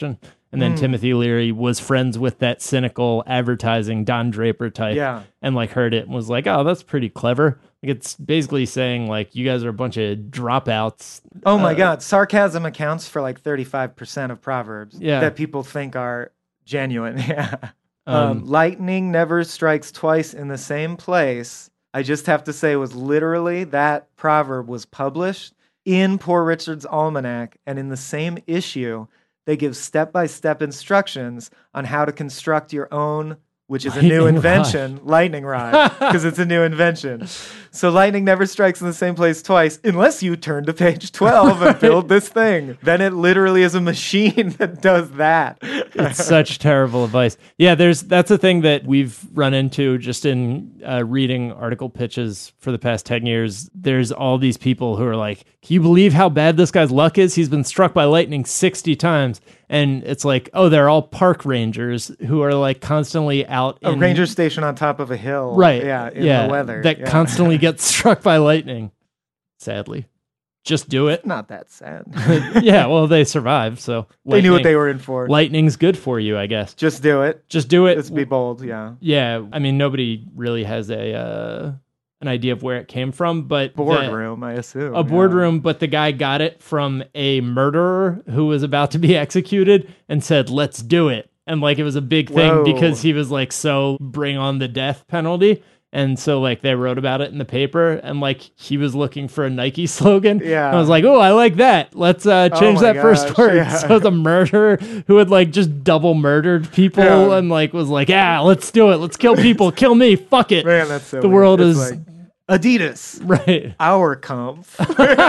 And then Mm. Timothy Leary was friends with that cynical advertising Don Draper type. Yeah. And like heard it and was like, oh, that's pretty clever. Like it's basically saying like you guys are a bunch of dropouts. Oh my Uh, God. Sarcasm accounts for like thirty-five percent of proverbs Yeah. that people think are genuine. Yeah. Um, Um, lightning never strikes twice in the same place. I just have to say was literally that proverb was published in Poor Richard's Almanac, and in the same issue, they give step-by-step instructions on how to construct your own, which is a new Lightning invention, lightning rod, because it's a new invention. So lightning never strikes in the same place twice unless you turn to page twelve and build this thing. Then it literally is a machine that does that. It's such terrible advice. Yeah, there's that's a thing that we've run into just in uh, reading article pitches for the past ten years. There's all these people who are like, can you believe how bad this guy's luck is? He's been struck by lightning sixty times. And it's like, oh, they're all park rangers who are like constantly out A in ranger station on top of a hill. right. Yeah, in yeah, the weather. that yeah. constantly gets struck by lightning. Sadly. Just do it. Not that sad. Yeah, well, they survived, so They knew what they lightning- were in for. Lightning's good for you, I guess. Just do it. Just do it. Let's be bold. Yeah. Yeah, I mean, nobody really has a uh, an idea of where it came from, but the- Boardroom, I assume. a boardroom. But the guy got it from a murderer who was about to be executed and said, "Let's do it." And like it was a big thing Whoa. because he was like, "So bring on the death penalty." And so like they wrote about it in the paper, and like he was looking for a Nike slogan. Yeah. And I was like, "Oh, I like that. Let's uh, Oh change my that first gosh, word." yeah. So the murderer who had like just double murdered people Yeah. and like was like, "Yeah, let's do it. Let's kill people. Kill me. Fuck it." Man, that's so The weird. world It's is- like, Adidas. Right. Our comp.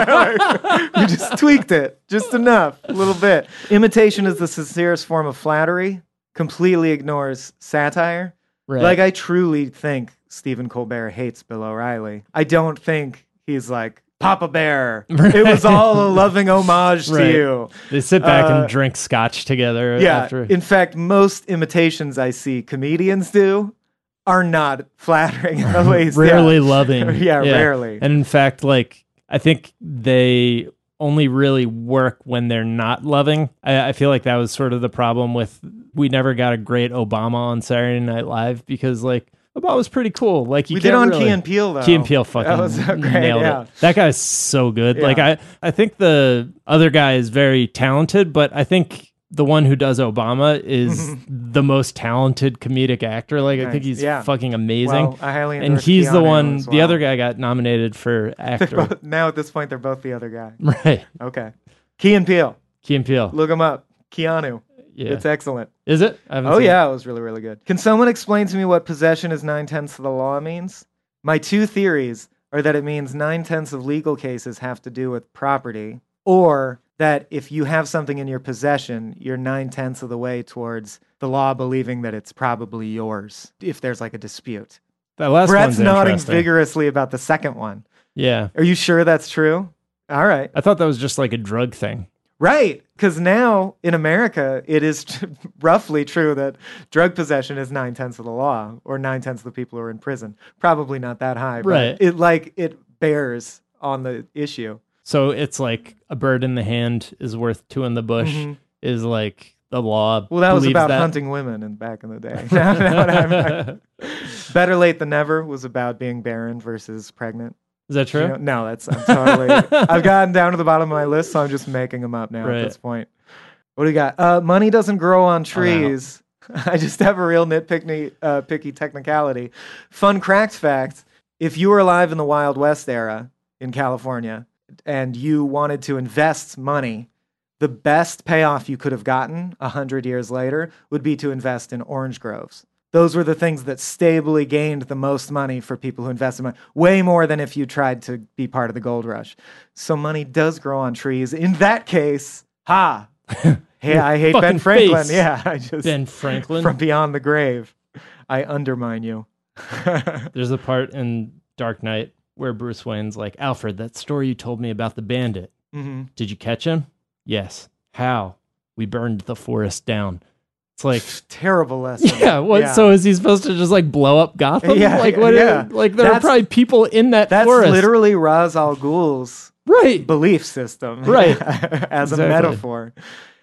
We just tweaked it just enough, a little bit. Imitation is the sincerest form of flattery, completely ignores satire. Right. Like, I truly think Stephen Colbert hates Bill O'Reilly. I don't think he's like, Papa Bear. It was all a loving homage Right. to you. They sit back Uh, and drink scotch together. Yeah. After. In fact, most imitations I see comedians do are not flattering at least. rarely Yeah. loving. Yeah, rarely. And in fact, like I think they only really work when they're not loving. I, I feel like that was sort of the problem with we never got a great Obama on Saturday Night Live because like Obama's pretty cool. Like you We did can't on really, Key and Peele, though. Key and Peele fucking That was so great, nailed yeah. it. That guy's so good. Yeah. Like I, I think the other guy is very talented, but I think the one who does Obama is the most talented comedic actor. Like I Nice. think he's Yeah. fucking amazing. Well, I highly and endorse he's the Keanu one. as The well. other guy got nominated for actor. Both- now at this point, they're both the other guy. Right. Okay. Key and Peele. Key and Peele. Look him up. Keanu. Yeah. It's excellent. Is it? I haven't Oh, seen yeah. It was really, really good. Can someone explain to me what possession is nine-tenths of the law means? My two theories are that it means nine-tenths of legal cases have to do with property, or that if you have something in your possession, you're nine-tenths of the way towards the law believing that it's probably yours, if there's like a dispute. it. That last Brett's one's nodding interesting. vigorously about the second one. Yeah. Are you sure that's true? All right. I thought that was just like a drug thing. Right. Because now in America, it is tr- roughly true that drug possession is nine tenths of the law, or nine tenths of the people who are in prison. Probably not that high, but Right. it like it bears on the issue. So it's like a bird in the hand is worth two in the bush Mhm. is like the law. Well, that was believes about that. hunting women in back in the day. Now- now what I'm- Better late than never was about being barren versus pregnant. Is that true? You know- no, that's I'm totally. I've gotten down to the bottom of my list, so I'm just making them up now Right. at this point. What do you got? Uh, money doesn't grow on I'm trees. I just have a real nitpicky, uh, picky technicality. Fun cracked fact: if you were alive in the Wild West era in California and you wanted to invest money, the best payoff you could have gotten a hundred years later would be to invest in orange groves. Those were the things that stably gained the most money for people who invested money, way more than if you tried to be part of the gold rush. So money does grow on trees. In that case, ha! Hey, I hate Ben fucking Franklin. face. Yeah, I just Ben Franklin. from beyond the grave, I undermine you. There's a part in Dark Knight where Bruce Wayne's like, Alfred, that story you told me about the bandit. hmm Did you catch him? Yes. How? We burned the forest down. It's like, Terrible lesson. yeah. What? So is he supposed to just like blow up Gotham? Yeah, Like what? yeah. Like there are That's- probably people in that that's forest. literally Ra's al Ghul's right. belief system, Right. as Exactly. a metaphor.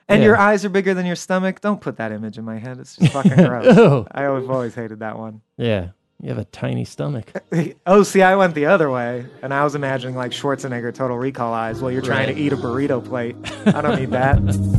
And Yeah. your eyes are bigger than your stomach. Don't put that image in my head. It's just fucking gross. Ew. I always, always hated that one. Yeah. You have a tiny stomach. Oh, see, I went the other way, and I was imagining like Schwarzenegger Total Recall eyes while you're trying Right. to eat a burrito plate. I don't need that.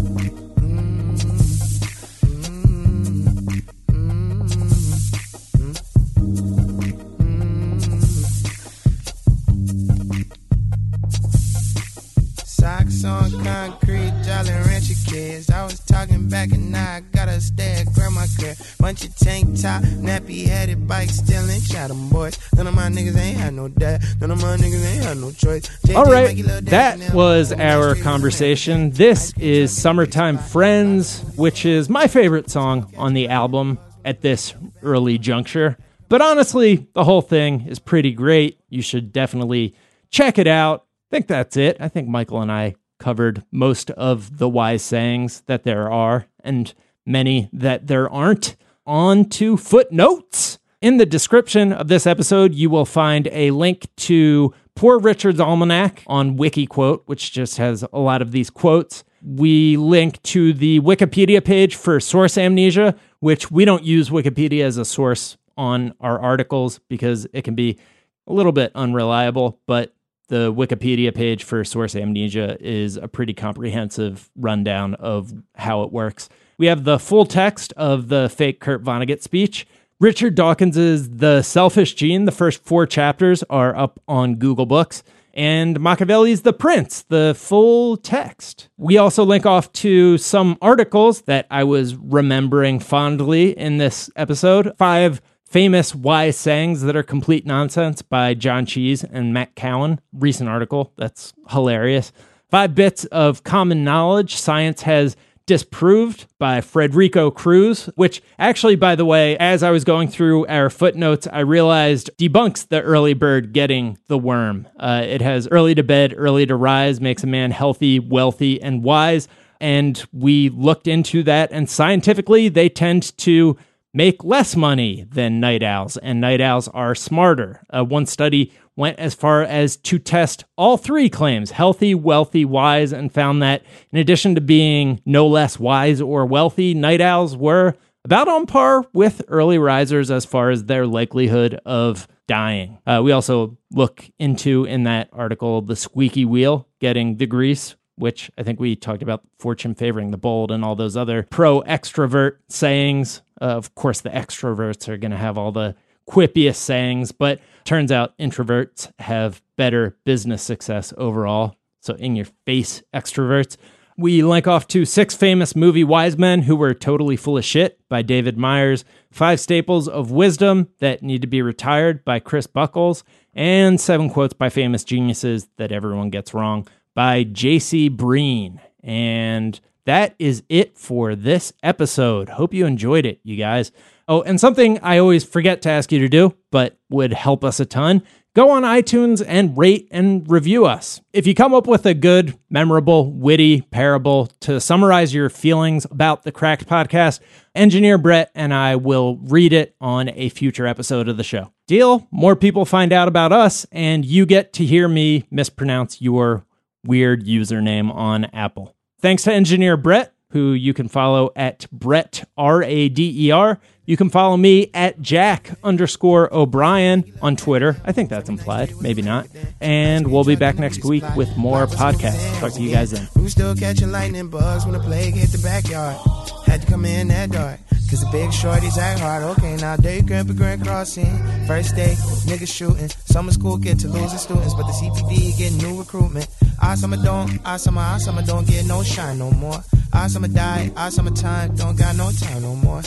Socks on concrete, Jolly Rancher kids. I was talking back and now I gotta stay at grandma crib. Bunch of tank top, nappy headed bike stealing, shot 'em boys. None of my niggas ain't had no dad. None of my niggas ain't had no choice. J J All right, make your little that dance now. was Hold our me conversation. This is Summertime Friends, which is my favorite song on the album at this early juncture. But honestly, the whole thing is pretty great. You should definitely check it out. I think that's it. I think Michael and I covered most of the wise sayings that there are and many that there aren't. On to footnotes. In the description of this episode, you will find a link to Poor Richard's Almanac on WikiQuote, which just has a lot of these quotes. We link to the Wikipedia page for Source Amnesia, which we don't use Wikipedia as a source on our articles because it can be a little bit unreliable, but the Wikipedia page for Source Amnesia is a pretty comprehensive rundown of how it works. We have the full text of the fake Kurt Vonnegut speech. Richard Dawkins's The Selfish Gene, the first four chapters are up on Google Books. And Machiavelli's The Prince, the full text. We also link off to some articles that I was remembering fondly in this episode. Five famous wise sayings that are complete nonsense by John Cheese and Matt Cowan. Recent article. That's hilarious. Five bits of common knowledge science has disproved by Frederico Cruz, which actually, by the way, as I was going through our footnotes, I realized debunks the early bird getting the worm. Uh, it has early to bed, early to rise, makes a man healthy, wealthy, and wise. And we looked into that, and scientifically, they tend to make less money than night owls, and night owls are smarter. Uh, one study went as far as to test all three claims, healthy, wealthy, wise, and found that in addition to being no less wise or wealthy, night owls were about on par with early risers as far as their likelihood of dying. Uh, we also look into, in that article, the squeaky wheel getting the grease, which I think we talked about fortune favoring the bold and all those other pro-extrovert sayings. Uh, of course, the extroverts are going to have all the quippiest sayings, but turns out introverts have better business success overall. So in your face, extroverts. We link off to Six Famous Movie Wise Men Who Were Totally Full of Shit by David Myers, Five Staples of Wisdom That Need to Be Retired by Chris Buckles, and Seven Quotes by Famous Geniuses That Everyone Gets Wrong by J C Breen. And that is it for this episode. Hope you enjoyed it, you guys. Oh, and something I always forget to ask you to do, but would help us a ton, go on iTunes and rate and review us. If you come up with a good, memorable, witty parable to summarize your feelings about the Cracked Podcast, Engineer Brett and I will read it on a future episode of the show. Deal? More people find out about us, and you get to hear me mispronounce your weird username on Apple. Thanks to Engineer Brett, who you can follow at Brett, R A D E R. You can follow me at Jack underscore O'Brien on Twitter. I think that's implied. Maybe not. And we'll be back next week with more podcasts. Talk to you guys then. We was still catching lightning bugs when the plague hit the backyard. Had to come in that dark, cause the big shorties act hard. Okay, now day grandpa grand crossing. First day, niggas shooting. Summer school get to losing students, but the C P D get new recruitment. Our summer don't, our summer, our summer don't get no shine no more. Our summer die, our summer time don't got no time no more.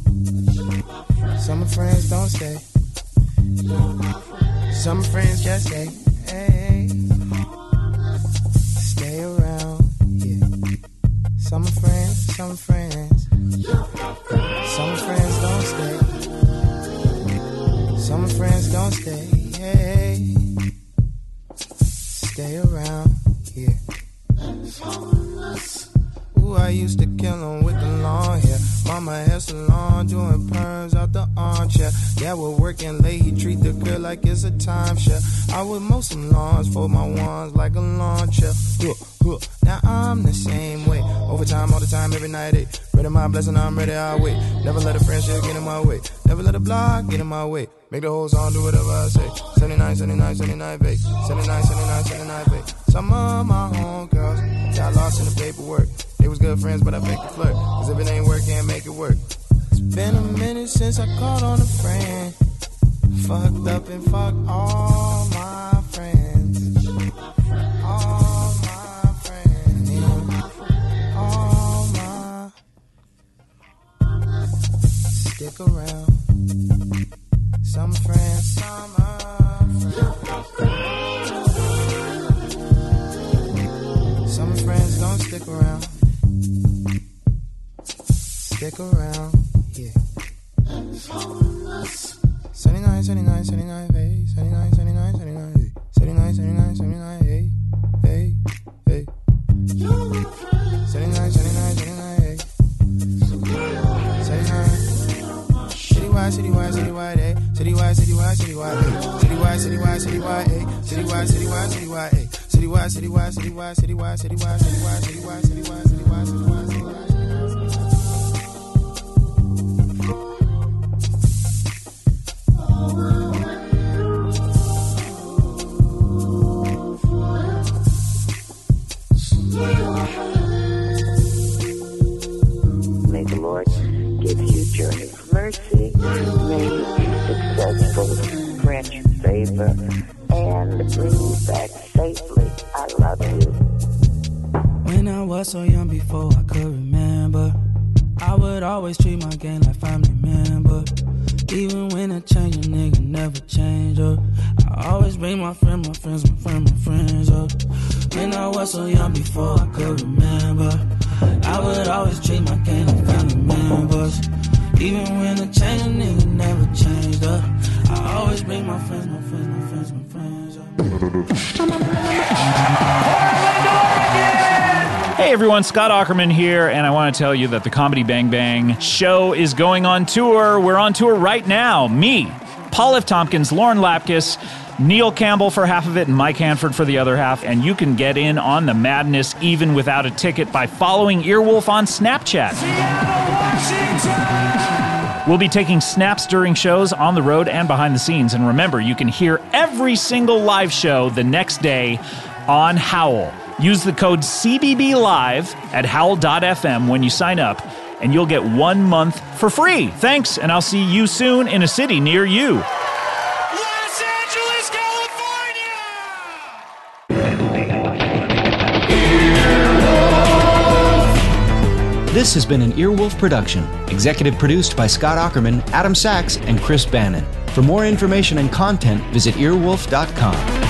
Summer friends don't stay. Summer friends just stay. Hey, stay around. Yeah. Summer friends, summer friends. Summer friends don't stay. Summer friends don't stay. Hey, stay around. Yeah. Ooh, I used to kill 'em with the long hair. Mama hair salon, doing perms out the armchair. Yeah, we're working late, he treat the girl like it's a timeshare. I would mow some lawns, fold my wands like a lawn chair. Now I'm the same way. Overtime, all the time, every night, eh. Ready my blessing, I'm ready, I'll wait. Never let a friendship get in my way. Never let a block get in my way. Make the whole song do whatever I say. seventy-nine, seventy-nine, seventy-nine, babe. seventy-nine, seventy-nine, seventy-nine, babe. Some of my homegirls got lost in the paperwork. They was good friends, but I faked the flirt. Cause if it ain't work, can't make it work. It's been a minute since I called on a friend. Fucked up and fucked all my friends. All my friends. All my. Stick around. Some friends, some are friends. Some friends don't stick around. Stick around, yeah. seventy-nine, seventy-nine, seventy-nine, hey. seventy-nine, seventy-nine, seventy-nine, hey. seventy-nine, seventy-nine, seventy-nine, hey. Hey, hey. seventy-nine, seventy-nine, seventy-nine, hey. seventy-nine. Citywide, citywide, citywide, hey. Citywide, citywide, citywide, hey. Citywide, citywide, citywide, hey. Citywide, citywide, citywide, hey. Citywide, citywide, citywide, citywide, citywide, citywide, citywide, citywide, citywide, citywide, citywide. May the Lord give you journey of mercy. May you be successful, grant you favor, and bring you back safely. I love you. When I was so young before I could remember, I would always treat my gang like family member. Even when I change, a nigga never change up. I always bring my friend, my friends, my friend, my friends up. When I was so young before I could remember, I would always treat my gang like family members. Even when I change, a nigga never changed up. I always bring my friends, my friends, my friends, my friends up. Hey everyone, Scott Aukerman here, and I want to tell you that the Comedy Bang Bang show is going on tour. We're on tour right now. Me, Paul F. Tompkins, Lauren Lapkus, Neil Campbell for half of it, and Mike Hanford for the other half. And you can get in on the madness even without a ticket by following Earwolf on Snapchat. We'll be taking snaps during shows, on the road, and behind the scenes. And remember, you can hear every single live show the next day on Howl. Use the code C B B Live at howl dot f m when you sign up, and you'll get one month for free. Thanks, and I'll see you soon in a city near you. Los Angeles, California! This has been an Earwolf production, executive produced by Scott Aukerman, Adam Sachs, and Chris Bannon. For more information and content, visit earwolf dot com.